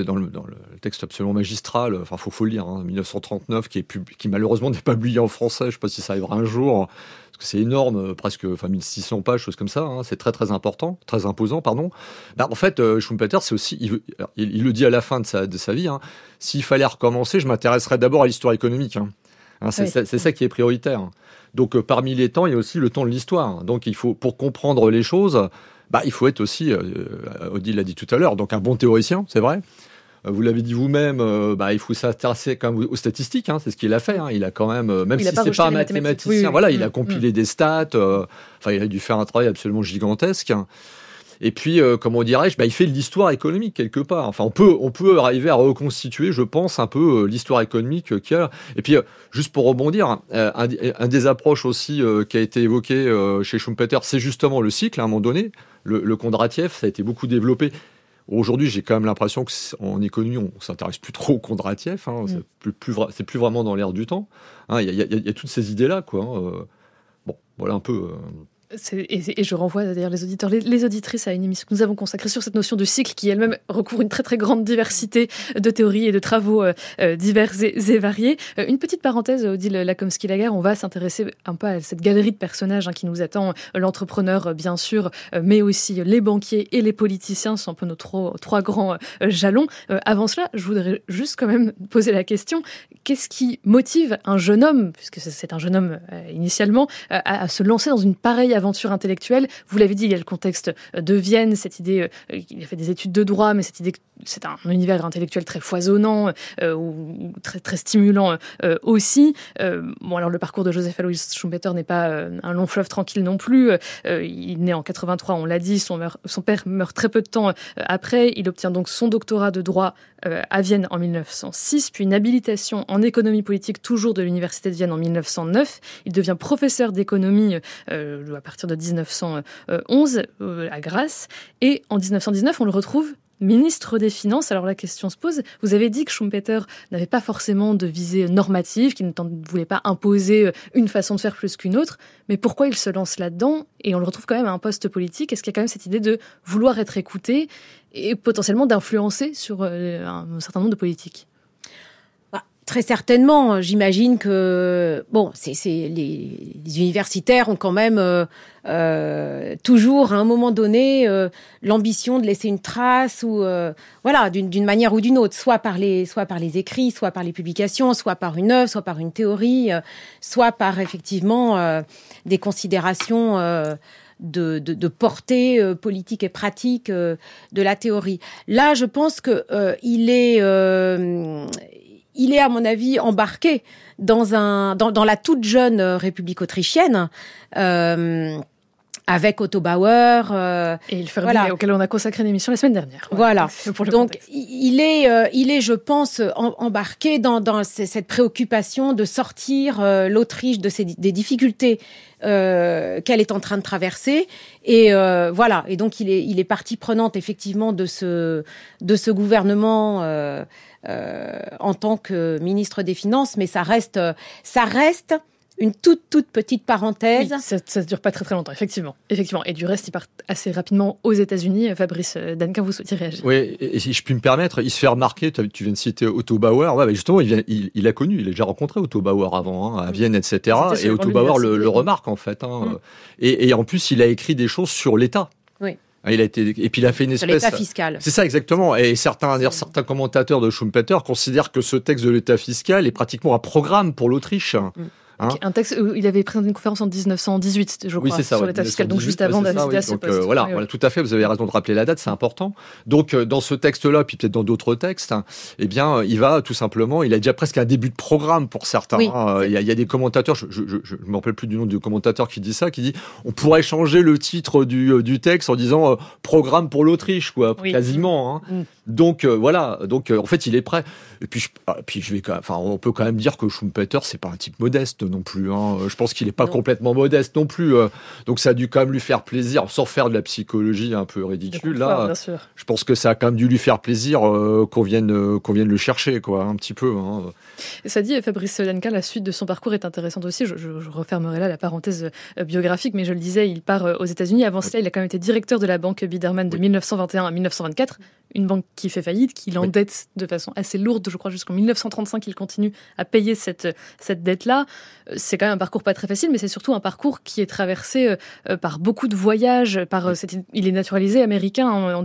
texte absolument magistral, enfin faut le lire, hein, 1939, qui malheureusement n'est pas publié en français. Je sais pas si ça arrivera un jour. Parce que c'est énorme, presque 1600 pages, choses comme ça, hein, c'est très très important, très imposant, pardon. En fait, Schumpeter, c'est aussi, il le dit à la fin de sa vie, hein, s'il fallait recommencer, je m'intéresserais d'abord à l'histoire économique. Hein. C'est ça qui est prioritaire. Donc parmi les temps, il y a aussi le temps de l'histoire. Donc il faut, pour comprendre les choses, il faut être aussi, Odile l'a dit tout à l'heure, donc un bon théoricien, c'est vrai. Vous l'avez dit vous-même, il faut s'intéresser quand même aux statistiques. Hein, c'est ce qu'il a fait. Hein. Il a quand même, même si c'est pas un mathématicien, il a compilé des stats. Il a dû faire un travail absolument gigantesque. Et puis, comment dirais-je, il fait de l'histoire économique quelque part. Enfin, on peut arriver à reconstituer, je pense, un peu l'histoire économique qu'il y a. Et puis, juste pour rebondir, un des approches aussi qui a été évoqué chez Schumpeter, c'est justement le cycle. À un moment donné, le Kondratiev, ça a été beaucoup développé. Aujourd'hui, j'ai quand même l'impression qu'en économie, on s'intéresse plus trop au Kondratiev. Hein, c'est plus vraiment dans l'air du temps. Hein, il y a toutes ces idées-là, quoi. Bon, voilà un peu. Et je renvoie d'ailleurs les auditeurs, les auditrices à une émission que nous avons consacrée sur cette notion de cycle qui elle-même recouvre une très très grande diversité de théories et de travaux divers et variés. Une petite parenthèse, Odile Lacomsky-Laguerre, on va s'intéresser un peu à cette galerie de personnages qui nous attend. L'entrepreneur, bien sûr, mais aussi les banquiers et les politiciens sont un peu nos trois grands jalons. Avant cela, je voudrais juste quand même poser la question, qu'est-ce qui motive un jeune homme, puisque c'est un jeune homme initialement, à se lancer dans une pareille aventure intellectuelle? Vous l'avez dit, il y a le contexte de Vienne, cette idée, il a fait des études de droit, mais cette idée que c'est un univers intellectuel très foisonnant, ou très, très stimulant aussi. Alors le parcours de Joseph Alois Schumpeter n'est pas un long fleuve tranquille non plus. Il est né en 83, on l'a dit, son père meurt très peu de temps après. Il obtient donc son doctorat de droit à Vienne en 1906, puis une habilitation en économie politique toujours de l'université de Vienne en 1909. Il devient professeur d'économie à partir de 1911 à Grasse, et en 1919 on le retrouve ministre des Finances. Alors la question se pose, vous avez dit que Schumpeter n'avait pas forcément de visée normative, qu'il ne voulait pas imposer une façon de faire plus qu'une autre, mais pourquoi il se lance là-dedans? Et on le retrouve quand même à un poste politique. Est-ce qu'il y a quand même cette idée de vouloir être écouté et potentiellement d'influencer sur un certain nombre de politiques? Très certainement, j'imagine que les universitaires ont quand même toujours à un moment donné l'ambition de laisser une trace ou d'une manière ou d'une autre, soit par les écrits, soit par les publications, soit par une œuvre, soit par une théorie, soit par effectivement des considérations de portée politique et pratique de la théorie. Là, je pense que il est, à mon avis, embarqué dans la toute jeune République autrichienne, avec Otto Bauer. Et le Fermi, auquel on a consacré une émission la semaine dernière. Voilà. Donc, il est, je pense, embarqué dans cette préoccupation de sortir l'Autriche des difficultés qu'elle est en train de traverser. Et Et donc, il est partie prenante, effectivement, de ce gouvernement en tant que ministre des Finances, mais ça reste une toute petite parenthèse. Oui, ça dure pas très très longtemps, effectivement. Et du reste, il part assez rapidement aux États-Unis. Fabrice Danquin, vous souhaitez réagir? Oui, et si je puis me permettre, il se fait remarquer. Tu viens de citer Otto Bauer. Ouais, justement, il a connu, il a déjà rencontré Otto Bauer avant, à Vienne, etc. Et Otto Bauer le remarque en fait. Et en plus, il a écrit des choses sur l'État. Oui. Et puis il a fait une espèce. L'État fiscal. C'est ça exactement. Et certains commentateurs de Schumpeter considèrent que ce texte de l'État fiscal est pratiquement un programme pour l'Autriche. Un texte où il avait présenté une conférence en 1918, je crois, oui, c'est ça, sur l'État fiscal, donc juste avant d'accéder à ce poste. Voilà, tout à fait, vous avez raison de rappeler la date, c'est important. Donc, dans ce texte-là, puis peut-être dans d'autres textes, eh bien, il va tout simplement, il a déjà presque un début de programme pour certains. Oui, il y a des commentateurs, je me rappelle plus du nom du commentateur qui dit ça, qui dit on pourrait changer le titre du texte en disant programme pour l'Autriche, quoi, quasiment. Donc voilà, en fait il est prêt. Et puis on peut quand même dire que Schumpeter c'est pas un type modeste non plus. Je pense qu'il est pas complètement modeste non plus. Donc ça a dû quand même lui faire plaisir, sans faire de la psychologie un peu ridicule. Là, bien sûr. Je pense que ça a quand même dû lui faire plaisir qu'on vienne le chercher, quoi, un petit peu. Et ça dit, Fabrice Lenka, la suite de son parcours est intéressante aussi. Je refermerai là la parenthèse biographique, mais je le disais, il part aux États-Unis. Avant cela, il a quand même été directeur de la banque Biederman de 1921 à 1924. Une banque qui fait faillite, qui l'endette de façon assez lourde, je crois, jusqu'en 1935, il continue à payer cette dette-là. C'est quand même un parcours pas très facile, mais c'est surtout un parcours qui est traversé par beaucoup de voyages. Il est naturalisé américain en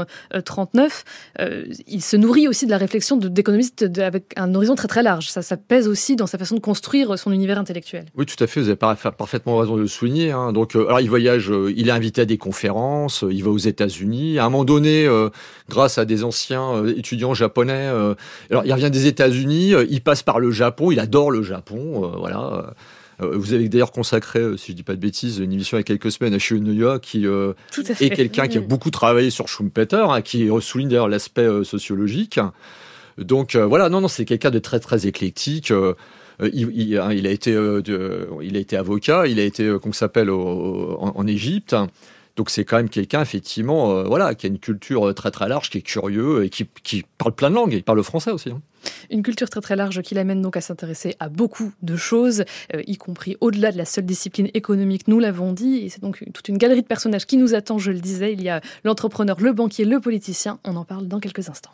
1939. Il se nourrit aussi de la réflexion d'économistes avec un horizon très très large. Ça pèse aussi dans sa façon de construire son univers intellectuel. Oui, tout à fait, vous avez parfaitement raison de le souligner. Donc, alors il voyage, il est invité à des conférences, il va aux États-Unis. À un moment donné, grâce à des anciens étudiants japonais. Alors, il revient des États-Unis, il passe par le Japon, il adore le Japon, voilà. Vous avez d'ailleurs consacré, si je dis pas de bêtises, une émission il y a quelques semaines à Shinoya, qui est quelqu'un qui a beaucoup travaillé sur Schumpeter, qui souligne d'ailleurs l'aspect sociologique. Donc voilà, non, c'est quelqu'un de très très éclectique. Il a été avocat, il a été, comment ça s'appelle, en Égypte. Donc c'est quand même quelqu'un, effectivement, qui a une culture très très large, qui est curieux et qui parle plein de langues. Il parle le français aussi. Une culture très très large qui l'amène donc à s'intéresser à beaucoup de choses, y compris au-delà de la seule discipline économique, nous l'avons dit. Et c'est donc toute une galerie de personnages qui nous attend, je le disais. Il y a l'entrepreneur, le banquier, le politicien. On en parle dans quelques instants.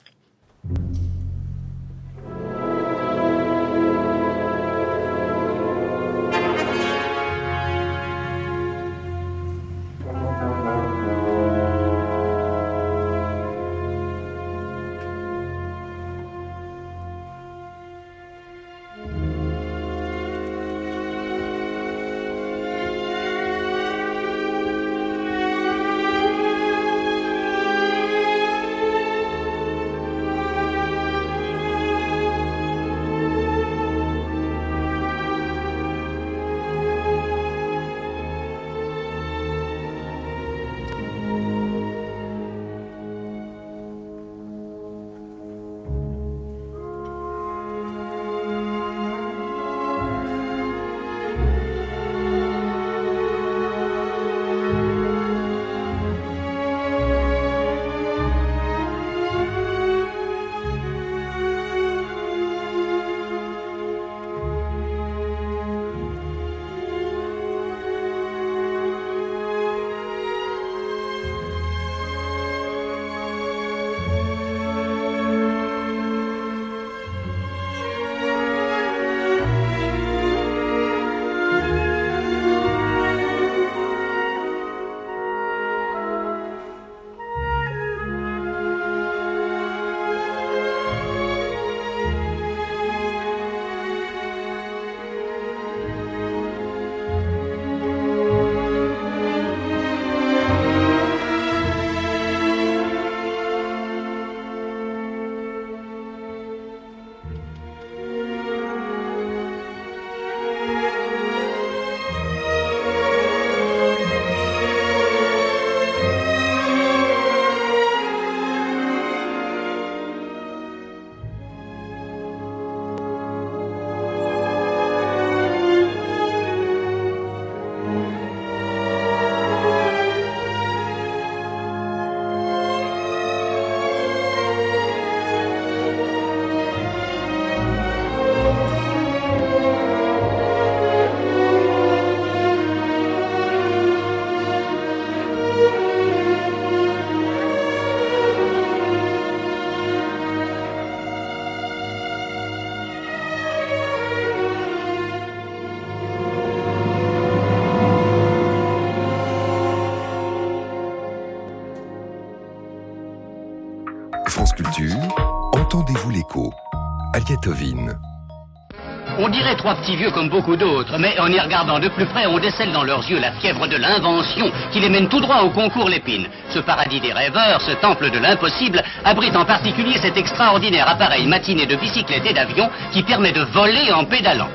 France Culture, entendez-vous l'écho? Aliette Ovine. On dirait trois petits vieux comme beaucoup d'autres, mais en y regardant de plus près, on décèle dans leurs yeux la fièvre de l'invention qui les mène tout droit au concours Lépine. Ce paradis des rêveurs, ce temple de l'impossible, abrite en particulier cet extraordinaire appareil matiné de bicyclette et d'avion qui permet de voler en pédalant.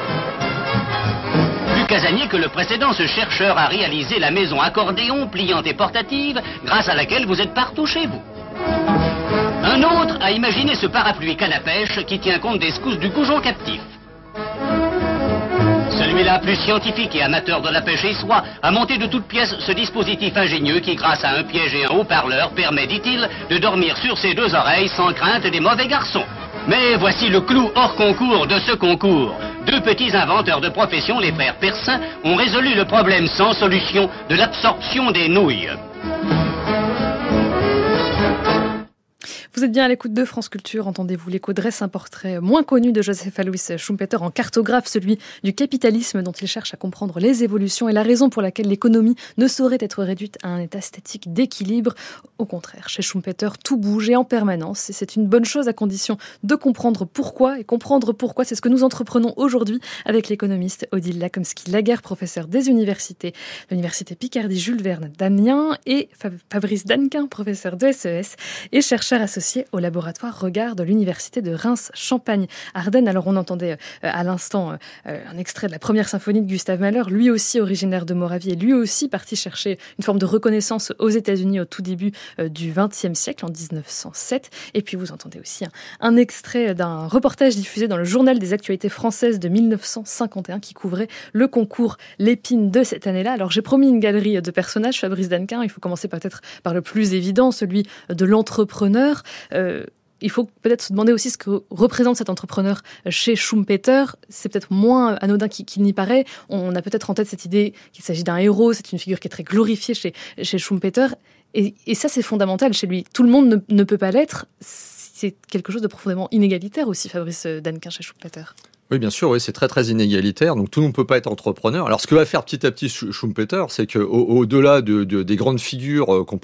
Plus casanier que le précédent, ce chercheur a réalisé la maison accordéon, pliante et portative, grâce à laquelle vous êtes partout chez vous. Un autre a imaginé ce parapluie canne à pêche qui tient compte des secousses du goujon captif. Celui-là, plus scientifique et amateur de la pêche et soie, a monté de toutes pièces ce dispositif ingénieux qui, grâce à un piège et un haut-parleur, permet, dit-il, de dormir sur ses deux oreilles sans crainte des mauvais garçons. Mais voici le clou hors concours de ce concours. Deux petits inventeurs de profession, les frères Persin, ont résolu le problème sans solution de l'absorption des nouilles. Vous êtes bien à l'écoute de France Culture, entendez-vous l'écho dresse un portrait moins connu de Joseph Alois Schumpeter en cartographe, celui du capitalisme dont il cherche à comprendre les évolutions et la raison pour laquelle l'économie ne saurait être réduite à un état statique d'équilibre. Au contraire, chez Schumpeter, tout bouge et en permanence et c'est une bonne chose à condition de comprendre pourquoi. Et comprendre pourquoi, c'est ce que nous entreprenons aujourd'hui avec l'économiste Odile Lacomsky-Laguerre, professeur des universités, l'université Picardie Jules Verne d'Amiens et Fabrice Dannequin, professeur de SES et chercheur associé au laboratoire Regard de l'université de Reims-Champagne-Ardenne. Alors on entendait à l'instant un extrait de la première symphonie de Gustave Mahler, lui aussi originaire de Moravie et lui aussi parti chercher une forme de reconnaissance aux États-Unis au tout début du XXe siècle, en 1907. Et puis vous entendez aussi un extrait d'un reportage diffusé dans le Journal des actualités françaises de 1951 qui couvrait le concours Lépine de cette année-là. Alors j'ai promis une galerie de personnages, Fabrice Dannequin, il faut commencer peut-être par le plus évident, celui de l'entrepreneur. Il faut peut-être se demander aussi ce que représente cet entrepreneur chez Schumpeter. C'est peut-être moins anodin qu'il n'y paraît. On a peut-être en tête cette idée qu'il s'agit d'un héros, c'est une figure qui est très glorifiée chez Schumpeter. Et ça, c'est fondamental chez lui. Tout le monde ne peut pas l'être. C'est quelque chose de profondément inégalitaire aussi, Fabrice Dannequin, chez Schumpeter. Oui, bien sûr, oui, c'est très très inégalitaire. Donc tout le monde ne peut pas être entrepreneur. Alors ce que va faire petit à petit Schumpeter, c'est que au-delà des grandes figures qu'on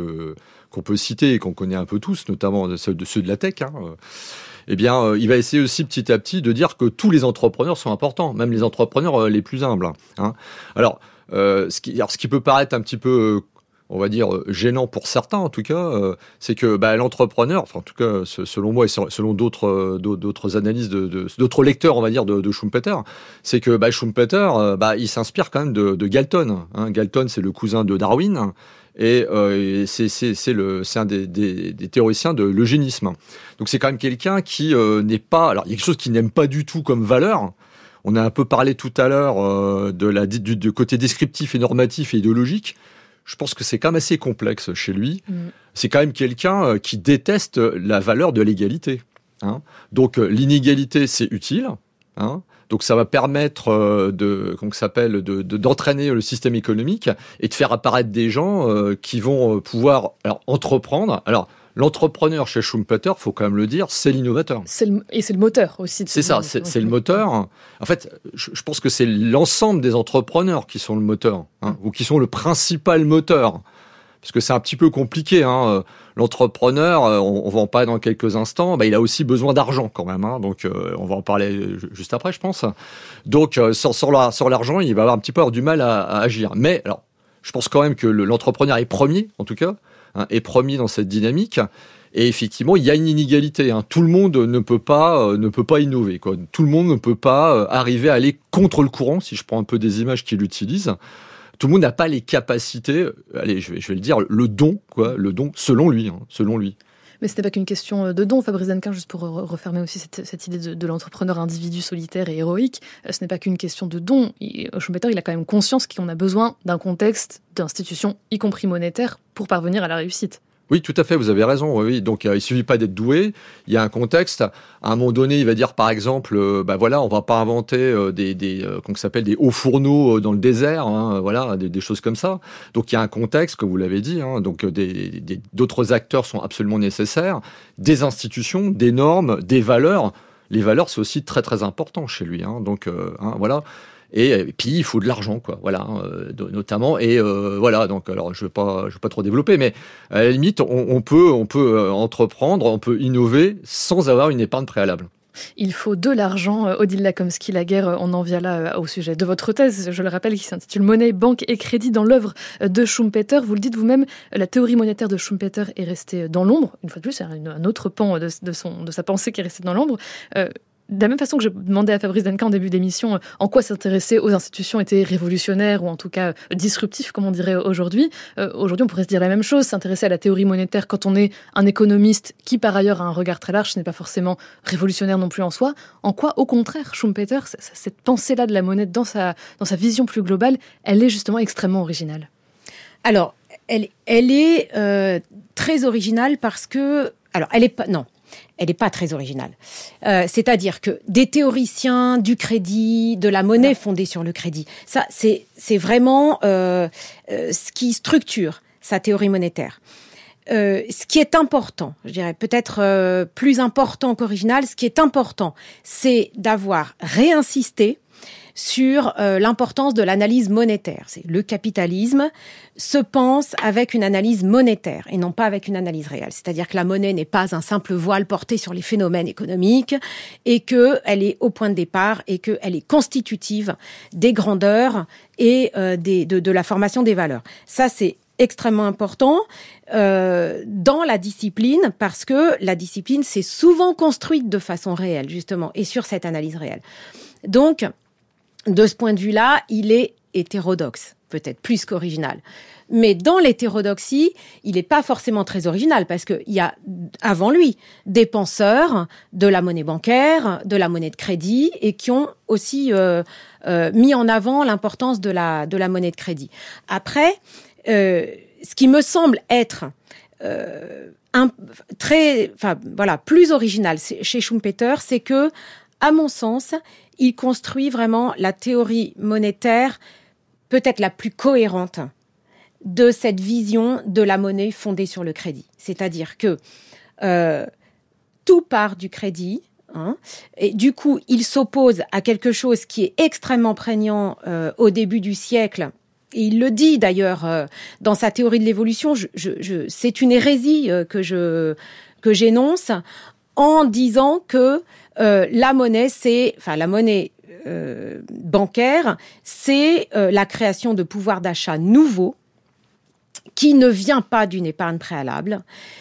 peut citer et qu'on connaît un peu tous, notamment ceux de la tech, eh bien, il va essayer aussi petit à petit de dire que tous les entrepreneurs sont importants, même les entrepreneurs les plus humbles. Alors, ce qui peut paraître un petit peu on va dire gênant pour certains en tout cas, c'est que l'entrepreneur, enfin en tout cas selon moi et selon d'autres analyses d'autres lecteurs on va dire de Schumpeter, c'est que Schumpeter il s'inspire quand même de Galton. Galton, c'est le cousin de Darwin et c'est un des théoriciens de l'eugénisme. Donc c'est quand même quelqu'un qui n'est pas, alors il y a quelque chose qu'il n'aime pas du tout comme valeur. On a un peu parlé tout à l'heure du côté descriptif et normatif et idéologique. Je pense que c'est quand même assez complexe chez lui. C'est quand même quelqu'un qui déteste la valeur de l'égalité. Donc l'inégalité, c'est utile. Donc ça va permettre d'entraîner le système économique et de faire apparaître des gens qui vont pouvoir entreprendre. Alors l'entrepreneur chez Schumpeter, faut quand même le dire, c'est l'innovateur. Et c'est le moteur aussi. C'est ça, c'est le moteur. En fait, je pense que c'est l'ensemble des entrepreneurs qui sont le moteur, ou qui sont le principal moteur. Parce que c'est un petit peu compliqué. L'entrepreneur, on va en parler dans quelques instants, il a aussi besoin d'argent quand même. Donc on va en parler juste après, je pense. Donc sans l'argent, il va avoir un petit peu du mal à agir. Mais alors, je pense quand même que l'entrepreneur est premier, en tout cas, est premier dans cette dynamique. Et effectivement, il y a une inégalité. Tout le monde ne peut pas innover, quoi. Tout le monde ne peut pas arriver à aller contre le courant, si je prends un peu des images qu'il utilise. Tout le monde n'a pas les capacités, allez, je vais le dire, le don, selon lui. Mais ce n'est pas qu'une question de don, Fabrice Dannequin, juste pour refermer aussi cette idée de l'entrepreneur individu solitaire et héroïque. Ce n'est pas qu'une question de don. Schumpeter, il a quand même conscience qu'on a besoin d'un contexte, d'institutions, y compris monétaires, pour parvenir à la réussite. Oui, tout à fait, vous avez raison. Oui. Donc, il suffit pas d'être doué. Il y a un contexte. À un moment donné, il va dire, par exemple, on va pas inventer des hauts fourneaux dans le désert, des choses comme ça. Donc, il y a un contexte, comme vous l'avez dit. Donc, d'autres acteurs sont absolument nécessaires. Des institutions, des normes, des valeurs. Les valeurs, c'est aussi très, très important chez lui. Donc, voilà. Et puis il faut de l'argent, notamment. Et donc alors je vais pas trop développer, mais à la limite on peut entreprendre, on peut innover sans avoir une épargne préalable. Il faut de l'argent. Odile Lacomsky-Laguerre, on en vient là au sujet de votre thèse, je le rappelle, qui s'intitule « Monnaie, banque et crédit » dans l'œuvre de Schumpeter. Vous le dites vous-même, la théorie monétaire de Schumpeter est restée dans l'ombre. Une fois de plus, c'est un autre pan de sa pensée qui est resté dans l'ombre. De la même façon que je demandais à Fabrice Denka en début d'émission en quoi s'intéresser aux institutions était révolutionnaire ou en tout cas disruptif, comme on dirait aujourd'hui. Aujourd'hui, on pourrait se dire la même chose, s'intéresser à la théorie monétaire quand on est un économiste qui, par ailleurs, a un regard très large, ce n'est pas forcément révolutionnaire non plus en soi. En quoi, au contraire, Schumpeter, cette pensée-là de la monnaie dans sa vision plus globale, elle est justement extrêmement originale? Alors, elle est très originale parce que... Alors, elle n'est pas très originale. C'est-à-dire que des théoriciens du crédit, de la monnaie fondée sur le crédit, ça, c'est vraiment ce qui structure sa théorie monétaire. Ce qui est important, je dirais peut-être plus important qu'original, ce qui est important, c'est d'avoir réinsisté sur l'importance de l'analyse monétaire. Le capitalisme se pense avec une analyse monétaire et non pas avec une analyse réelle. C'est-à-dire que la monnaie n'est pas un simple voile porté sur les phénomènes économiques et qu'elle est au point de départ et qu'elle est constitutive des grandeurs et de la formation des valeurs. Ça, c'est extrêmement important dans la discipline parce que la discipline s'est souvent construite de façon réelle, justement, et sur cette analyse réelle. Donc, de ce point de vue-là, il est hétérodoxe, peut-être plus qu'original. Mais dans l'hétérodoxie, il n'est pas forcément très original parce qu'il y a, avant lui, des penseurs de la monnaie bancaire, de la monnaie de crédit et qui ont aussi mis en avant l'importance de la monnaie de crédit. Après, ce qui me semble être plus original chez Schumpeter, c'est que, à mon sens, il construit vraiment la théorie monétaire peut-être la plus cohérente de cette vision de la monnaie fondée sur le crédit. C'est-à-dire que tout part du crédit, et du coup, il s'oppose à quelque chose qui est extrêmement prégnant au début du siècle. Et il le dit d'ailleurs dans sa théorie de l'évolution. C'est une hérésie que j'énonce en disant que la monnaie bancaire, c'est la création de pouvoir d'achat nouveau qui ne vient pas d'une épargne préalable.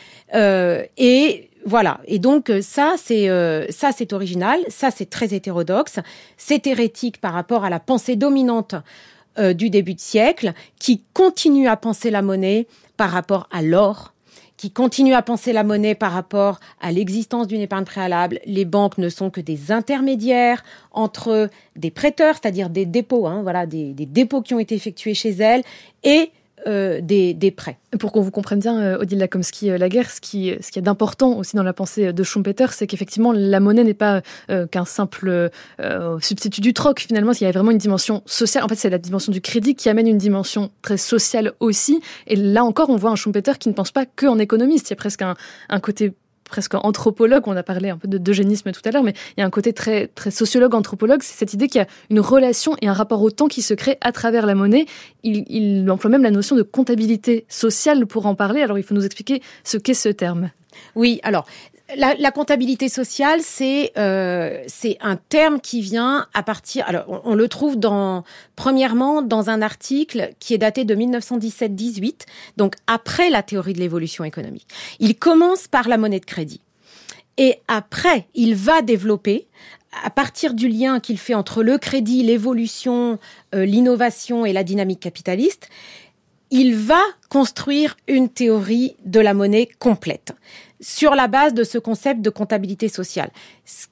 Et voilà. Et donc ça c'est original, ça c'est très hétérodoxe, c'est hérétique par rapport à la pensée dominante du début de siècle, qui continue à penser la monnaie par rapport à l'or, qui continue à penser la monnaie par rapport à l'existence d'une épargne préalable. Les banques ne sont que des intermédiaires entre des prêteurs, c'est-à-dire des dépôts, des dépôts qui ont été effectués chez elles, et des prêts. Pour qu'on vous comprenne bien, Odile Lacomsky-Laguerre, ce qui est d'important aussi dans la pensée de Schumpeter, c'est qu'effectivement, la monnaie n'est pas qu'un simple substitut du troc. Finalement, il y a vraiment une dimension sociale. En fait, c'est la dimension du crédit qui amène une dimension très sociale aussi. Et là encore, on voit un Schumpeter qui ne pense pas qu'en économiste. Il y a presque un côté presque anthropologue, on a parlé un peu d'eugénisme tout à l'heure, mais il y a un côté très, très sociologue, anthropologue, c'est cette idée qu'il y a une relation et un rapport au temps qui se crée à travers la monnaie. Il emploie même la notion de comptabilité sociale pour en parler, alors il faut nous expliquer ce qu'est ce terme. Oui, alors, la comptabilité sociale, c'est un terme qui vient à partir... Alors, on le trouve premièrement dans un article qui est daté de 1917-18, donc après la théorie de l'évolution économique. Il commence par la monnaie de crédit. Et après, il va développer, à partir du lien qu'il fait entre le crédit, l'évolution, l'innovation et la dynamique capitaliste, il va construire une théorie de la monnaie complète sur la base de ce concept de comptabilité sociale. Ce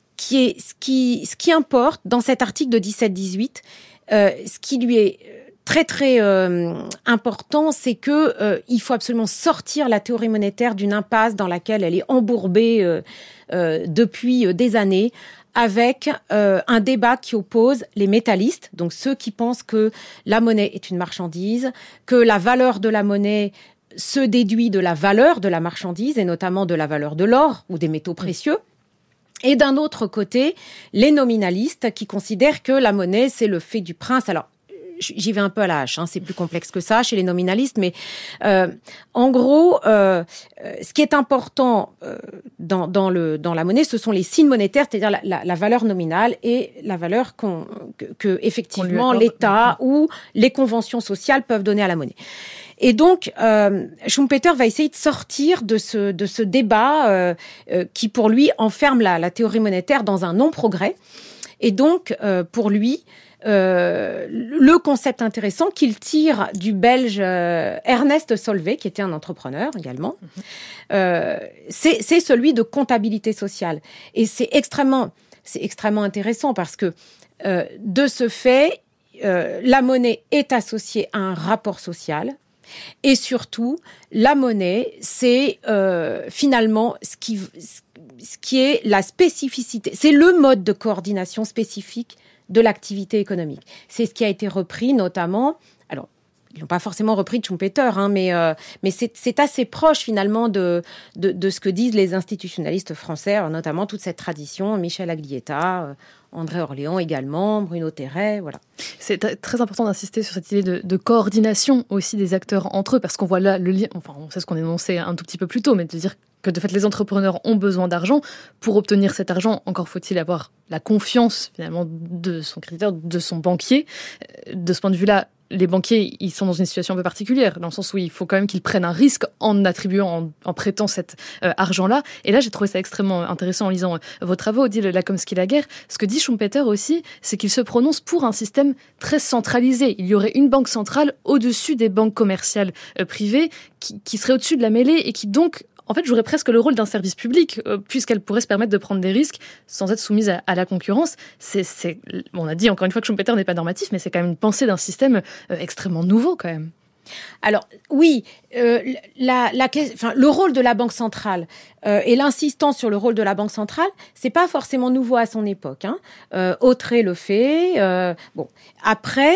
qui importe dans cet article de 17-18, ce qui lui est très très important, c'est que il faut absolument sortir la théorie monétaire d'une impasse dans laquelle elle est embourbée depuis des années, avec un débat qui oppose les métallistes, donc ceux qui pensent que la monnaie est une marchandise, que la valeur de la monnaie se déduit de la valeur de la marchandise, et notamment de la valeur de l'or ou des métaux précieux. Et d'un autre côté, les nominalistes qui considèrent que la monnaie, c'est le fait du prince. Alors, j'y vais un peu à la hache, hein, c'est plus complexe que ça chez les nominalistes, mais en gros, ce qui est important dans la monnaie, ce sont les signes monétaires, c'est-à-dire la valeur nominale et la valeur que effectivement l'État ou les conventions sociales peuvent donner à la monnaie. Et donc, Schumpeter va essayer de sortir de ce débat qui, pour lui, enferme la théorie monétaire dans un non-progrès. Et donc, pour lui, le concept intéressant qu'il tire du Belge Ernest Solvay, qui était un entrepreneur également, c'est celui de comptabilité sociale. Et c'est extrêmement intéressant parce que, de ce fait, la monnaie est associée à un rapport social. Et surtout, la monnaie, c'est finalement ce qui est la spécificité. C'est le mode de coordination spécifique de l'activité économique. C'est ce qui a été repris notamment... Alors, ils n'ont pas forcément repris de Schumpeter, hein, mais c'est assez proche finalement de ce que disent les institutionnalistes français, notamment toute cette tradition, Michel Aglietta, André Orléans également, Bruno Terray, voilà. C'est très important d'insister sur cette idée de coordination aussi des acteurs entre eux, parce qu'on voit là le lien, enfin on sait ce qu'on énonçait un tout petit peu plus tôt, mais de dire que de fait les entrepreneurs ont besoin d'argent. Pour obtenir cet argent, encore faut-il avoir la confiance finalement de son créditeur, de son banquier. De ce point de vue-là, les banquiers, ils sont dans une situation un peu particulière, dans le sens où il faut quand même qu'ils prennent un risque en attribuant, en prêtant cet argent-là. Et là, j'ai trouvé ça extrêmement intéressant en lisant vos travaux, Odile Lacomsky-Laguerre. Ce que dit Schumpeter aussi, c'est qu'il se prononce pour un système très centralisé. Il y aurait une banque centrale au-dessus des banques commerciales privées, qui serait au-dessus de la mêlée et qui donc... en fait, jouerait presque le rôle d'un service public, puisqu'elle pourrait se permettre de prendre des risques sans être soumise à la concurrence. On a dit encore une fois que Schumpeter n'est pas normatif, mais c'est quand même une pensée d'un système extrêmement nouveau quand même. Alors oui, le rôle de la Banque centrale et l'insistance sur le rôle de la Banque centrale, c'est pas forcément nouveau à son époque. Autrey le fait. Après.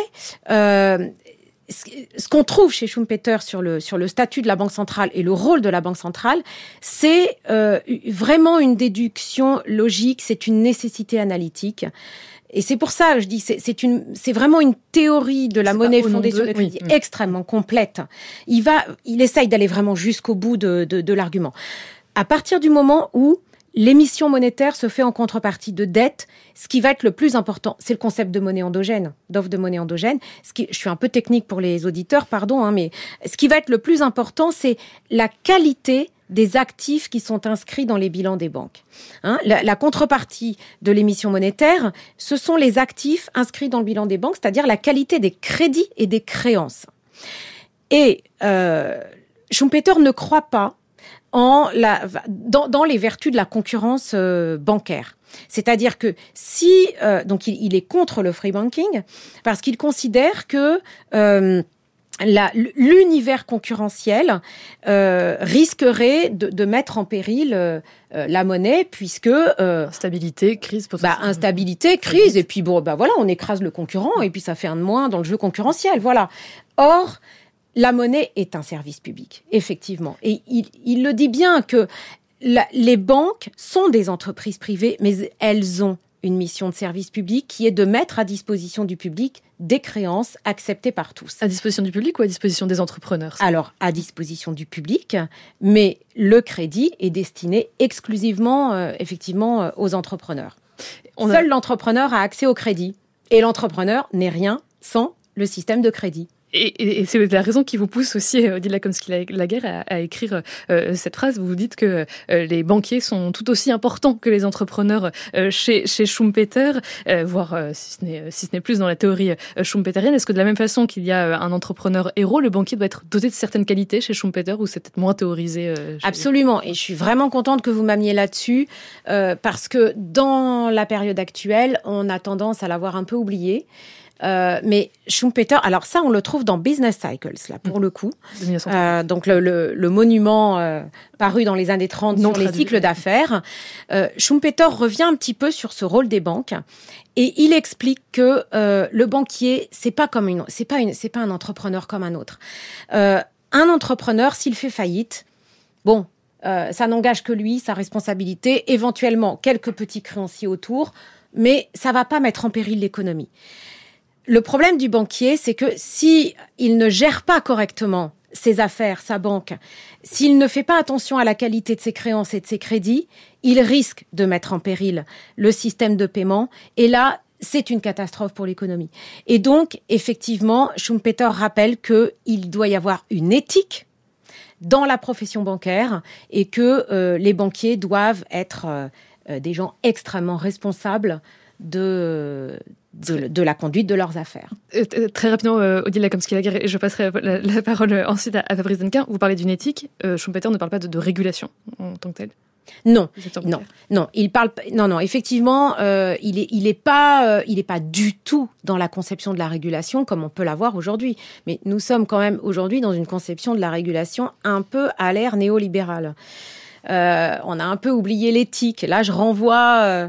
Ce qu'on trouve chez Schumpeter sur le statut de la Banque centrale et le rôle de la Banque centrale, c'est vraiment une déduction logique, c'est une nécessité analytique. Et c'est pour ça, je dis, c'est vraiment une théorie de la monnaie fondée sur le crédit extrêmement complète. Il essaye d'aller vraiment jusqu'au bout de l'argument. À partir du moment où l'émission monétaire se fait en contrepartie de dette. Ce qui va être le plus important, c'est le concept de monnaie endogène, d'offre de monnaie endogène. Je suis un peu technique pour les auditeurs, pardon, mais ce qui va être le plus important, c'est la qualité des actifs qui sont inscrits dans les bilans des banques. La contrepartie de l'émission monétaire, ce sont les actifs inscrits dans le bilan des banques, c'est-à-dire la qualité des crédits et des créances. Et Schumpeter ne croit pas dans les vertus de la concurrence bancaire. C'est-à-dire que donc il est contre le free banking parce qu'il considère que l'univers concurrentiel risquerait de mettre en péril la monnaie puisque instabilité, crise, instabilité, crise et puis voilà, on écrase le concurrent et puis ça fait un de moins dans le jeu concurrentiel, voilà. Or la monnaie est un service public, effectivement. Et il le dit bien que les banques sont des entreprises privées, mais elles ont une mission de service public qui est de mettre à disposition du public des créances acceptées par tous. À disposition du public ou à disposition des entrepreneurs ? Alors, à disposition du public, mais le crédit est destiné exclusivement, effectivement, aux entrepreneurs. Seul l'entrepreneur a accès au crédit. Et l'entrepreneur n'est rien sans le système de crédit. Et c'est la raison qui vous pousse aussi, Odile Lacomsky-Laguerre, à écrire cette phrase. Vous dites que les banquiers sont tout aussi importants que les entrepreneurs chez Schumpeter, voire si ce n'est plus dans la théorie schumpeterienne. Est-ce que de la même façon qu'il y a un entrepreneur héros, le banquier doit être doté de certaines qualités chez Schumpeter ou c'est peut-être moins théorisé Absolument. Et je suis vraiment contente que vous m'ameniez là-dessus parce que dans la période actuelle, on a tendance à l'avoir un peu oublié. Mais Schumpeter, alors ça on le trouve dans Business Cycles là pour le coup, donc le monument paru dans les années 30 sur les cycles d'affaires. Schumpeter revient un petit peu sur ce rôle des banques et il explique que le banquier c'est pas un entrepreneur comme un autre. Un entrepreneur s'il fait faillite, ça n'engage que lui, sa responsabilité, éventuellement quelques petits créanciers autour, mais ça va pas mettre en péril l'économie. le problème du banquier, c'est que si il ne gère pas correctement ses affaires, sa banque, s'il ne fait pas attention à la qualité de ses créances et de ses crédits, il risque de mettre en péril le système de paiement. Et là, c'est une catastrophe pour l'économie. Et donc, effectivement, Schumpeter rappelle qu'il doit y avoir une éthique dans la profession bancaire et que les banquiers doivent être des gens extrêmement responsables de la conduite de leurs affaires. Très rapidement, Odile Lacomsky-Laguerre, et je passerai la parole ensuite à Fabrice Denquin. Vous parlez d'une éthique. Schumpeter ne parle pas de régulation en tant que telle. Non. Il parle. Non. Effectivement, il est pas du tout dans la conception de la régulation comme on peut l'avoir aujourd'hui. Mais nous sommes quand même aujourd'hui dans une conception de la régulation un peu à l'ère néolibérale. On a un peu oublié l'éthique. Là, je renvoie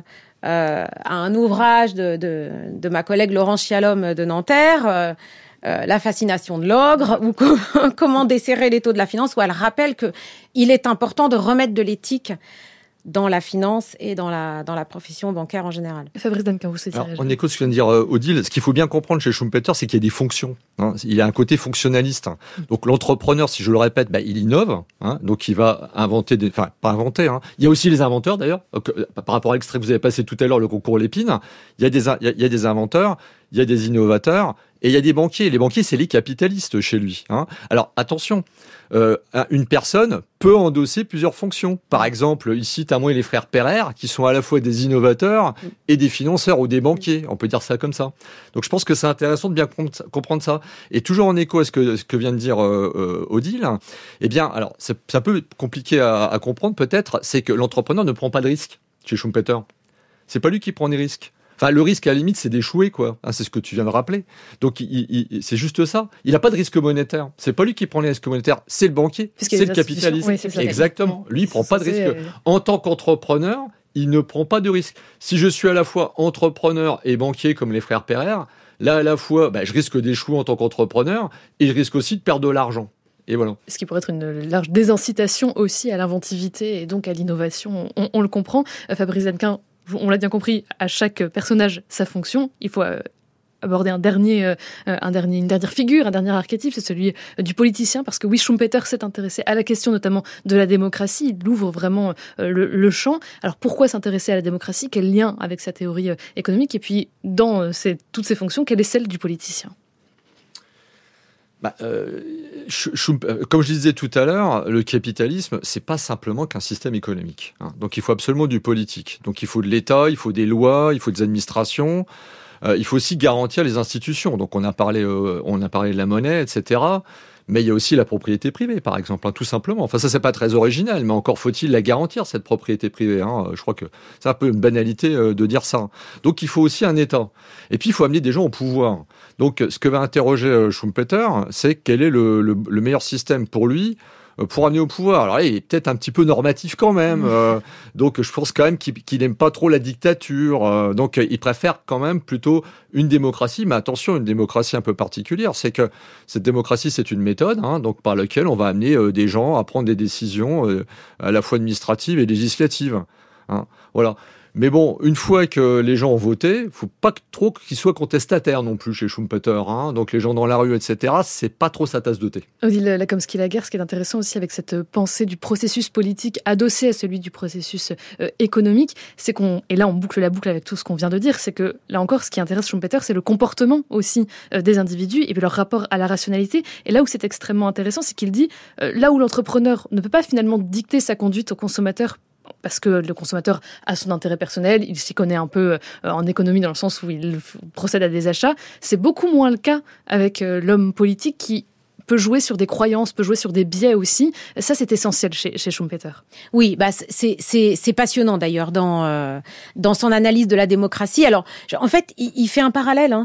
à un ouvrage de ma collègue Laurence Chialom de Nanterre, La fascination de l'ogre, ou comment desserrer l'étau de la finance, où elle rappelle qu'il est important de remettre de l'éthique dans la finance et dans la profession bancaire en général. Fabrice Denquin, vous souhaitez réagir ? En écho à ce que vient de dire Odile, ce qu'il faut bien comprendre chez Schumpeter, c'est qu'il y a des fonctions. Il a un côté fonctionnaliste. Donc l'entrepreneur, si je le répète, il innove. Donc il va inventer pas inventer. Il y a aussi les inventeurs d'ailleurs. Par rapport à l'extrait que vous avez passé tout à l'heure, le concours Lépine, il y a des inventeurs, il y a des innovateurs. Et il y a des banquiers. Les banquiers, c'est les capitalistes chez lui. Alors, attention, une personne peut endosser plusieurs fonctions. Par exemple, ici, Tamon et les frères Perrer, qui sont à la fois des innovateurs et des financeurs ou des banquiers. On peut dire ça comme ça. Donc, je pense que c'est intéressant de bien comprendre ça. Et toujours en écho à ce que vient de dire Odile, eh bien, alors, c'est un peu compliqué à comprendre peut-être, c'est que l'entrepreneur ne prend pas de risques chez Schumpeter. C'est pas lui qui prend des risques. Enfin, le risque, à la limite, c'est d'échouer, quoi. C'est ce que tu viens de rappeler. Donc, c'est juste ça. Il n'a pas de risque monétaire. C'est pas lui qui prend les risques monétaires. C'est le banquier. C'est le capitaliste. Oui, c'est ça. Exactement. Lui, il prend pas de risque. En tant qu'entrepreneur, il ne prend pas de risque. Si je suis à la fois entrepreneur et banquier, comme les frères Perrer, là, à la fois, je risque d'échouer en tant qu'entrepreneur et je risque aussi de perdre de l'argent. Et voilà. Ce qui pourrait être une large désincitation aussi à l'inventivité et donc à l'innovation. On le comprend. Fabrice Denquin, on l'a bien compris, à chaque personnage sa fonction. Il faut aborder une dernière figure, un dernier archétype, c'est celui du politicien, parce que oui, Schumpeter s'est intéressé à la question notamment de la démocratie. Il ouvre vraiment le champ. Alors pourquoi s'intéresser à la démocratie ? Quel lien avec sa théorie économique ? Et puis, dans toutes ces fonctions, quelle est celle du politicien ? Comme je disais tout à l'heure, le capitalisme, c'est pas simplement qu'un système économique. Donc il faut absolument du politique. Donc il faut de l'État, il faut des lois, il faut des administrations. Il faut aussi garantir les institutions. Donc on a parlé de la monnaie, etc. Mais il y a aussi la propriété privée, par exemple, tout simplement. Enfin, ça, c'est pas très original, mais encore faut-il la garantir, cette propriété privée. Je crois que c'est un peu une banalité de dire ça. Donc, il faut aussi un État. Et puis, il faut amener des gens au pouvoir. Donc, ce que va interroger Schumpeter, c'est quel est le meilleur système pour lui pour amener au pouvoir. Alors là, il est peut-être un petit peu normatif quand même. Donc, je pense quand même qu'il n'aime pas trop la dictature. Donc, il préfère quand même plutôt une démocratie. Mais attention, une démocratie un peu particulière. C'est que cette démocratie, c'est une méthode donc par laquelle on va amener des gens à prendre des décisions à la fois administratives et législatives. Voilà. Mais bon, une fois que les gens ont voté, faut pas trop qu'ils soient contestataires non plus chez Schumpeter. Donc les gens dans la rue, etc., c'est pas trop sa tasse de thé. Odile Lacomsky-Laguerre, ce qui est intéressant aussi avec cette pensée du processus politique adossé à celui du processus économique, c'est et là on boucle la boucle avec tout ce qu'on vient de dire, c'est que là encore, ce qui intéresse Schumpeter, c'est le comportement aussi des individus et puis leur rapport à la rationalité. Et là où c'est extrêmement intéressant, c'est qu'il dit, là où l'entrepreneur ne peut pas finalement dicter sa conduite au consommateur, parce que le consommateur a son intérêt personnel, il s'y connaît un peu en économie dans le sens où il procède à des achats. C'est beaucoup moins le cas avec l'homme politique qui peut jouer sur des croyances, peut jouer sur des biais aussi. Ça, c'est essentiel chez Schumpeter. Oui, c'est passionnant d'ailleurs dans son analyse de la démocratie. Alors, en fait, il fait un parallèle.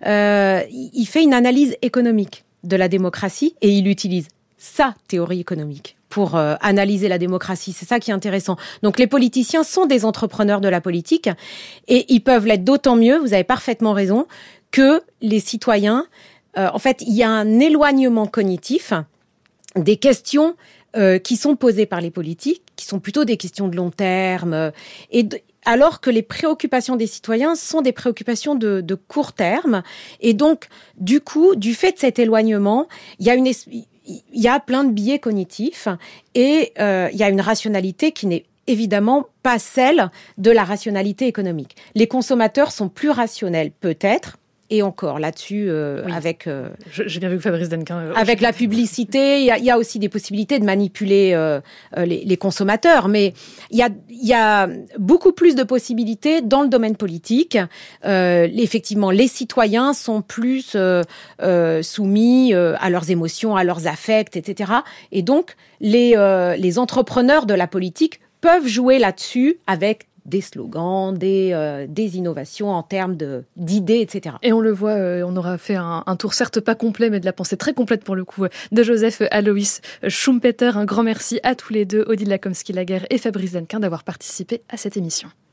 Il fait une analyse économique de la démocratie et il utilise sa théorie économique pour analyser la démocratie. C'est ça qui est intéressant. Donc les politiciens sont des entrepreneurs de la politique et ils peuvent l'être d'autant mieux, vous avez parfaitement raison, que les citoyens, en fait, il y a un éloignement cognitif des questions qui sont posées par les politiques, qui sont plutôt des questions de long terme. alors que les préoccupations des citoyens sont des préoccupations de court terme. Et donc, du coup, du fait de cet éloignement, il y a plein de biais cognitifs et il y a une rationalité qui n'est évidemment pas celle de la rationalité économique. Les consommateurs sont plus rationnels, peut-être, et encore là-dessus, avec... J'ai bien vu que Fabrice Denquin... avec la publicité, il y a aussi des possibilités de manipuler les consommateurs, mais il y a beaucoup plus de possibilités dans le domaine politique. Effectivement, les citoyens sont plus soumis à leurs émotions, à leurs affects, etc. Et donc, les entrepreneurs de la politique peuvent jouer là-dessus avec des slogans, des innovations en termes d'idées, etc. Et on le voit, on aura fait un tour certes pas complet, mais de la pensée très complète pour le coup, de Joseph Alois Schumpeter. Un grand merci à tous les deux, Odile Lakomski-Laguerre et Fabrice Denquin, d'avoir participé à cette émission.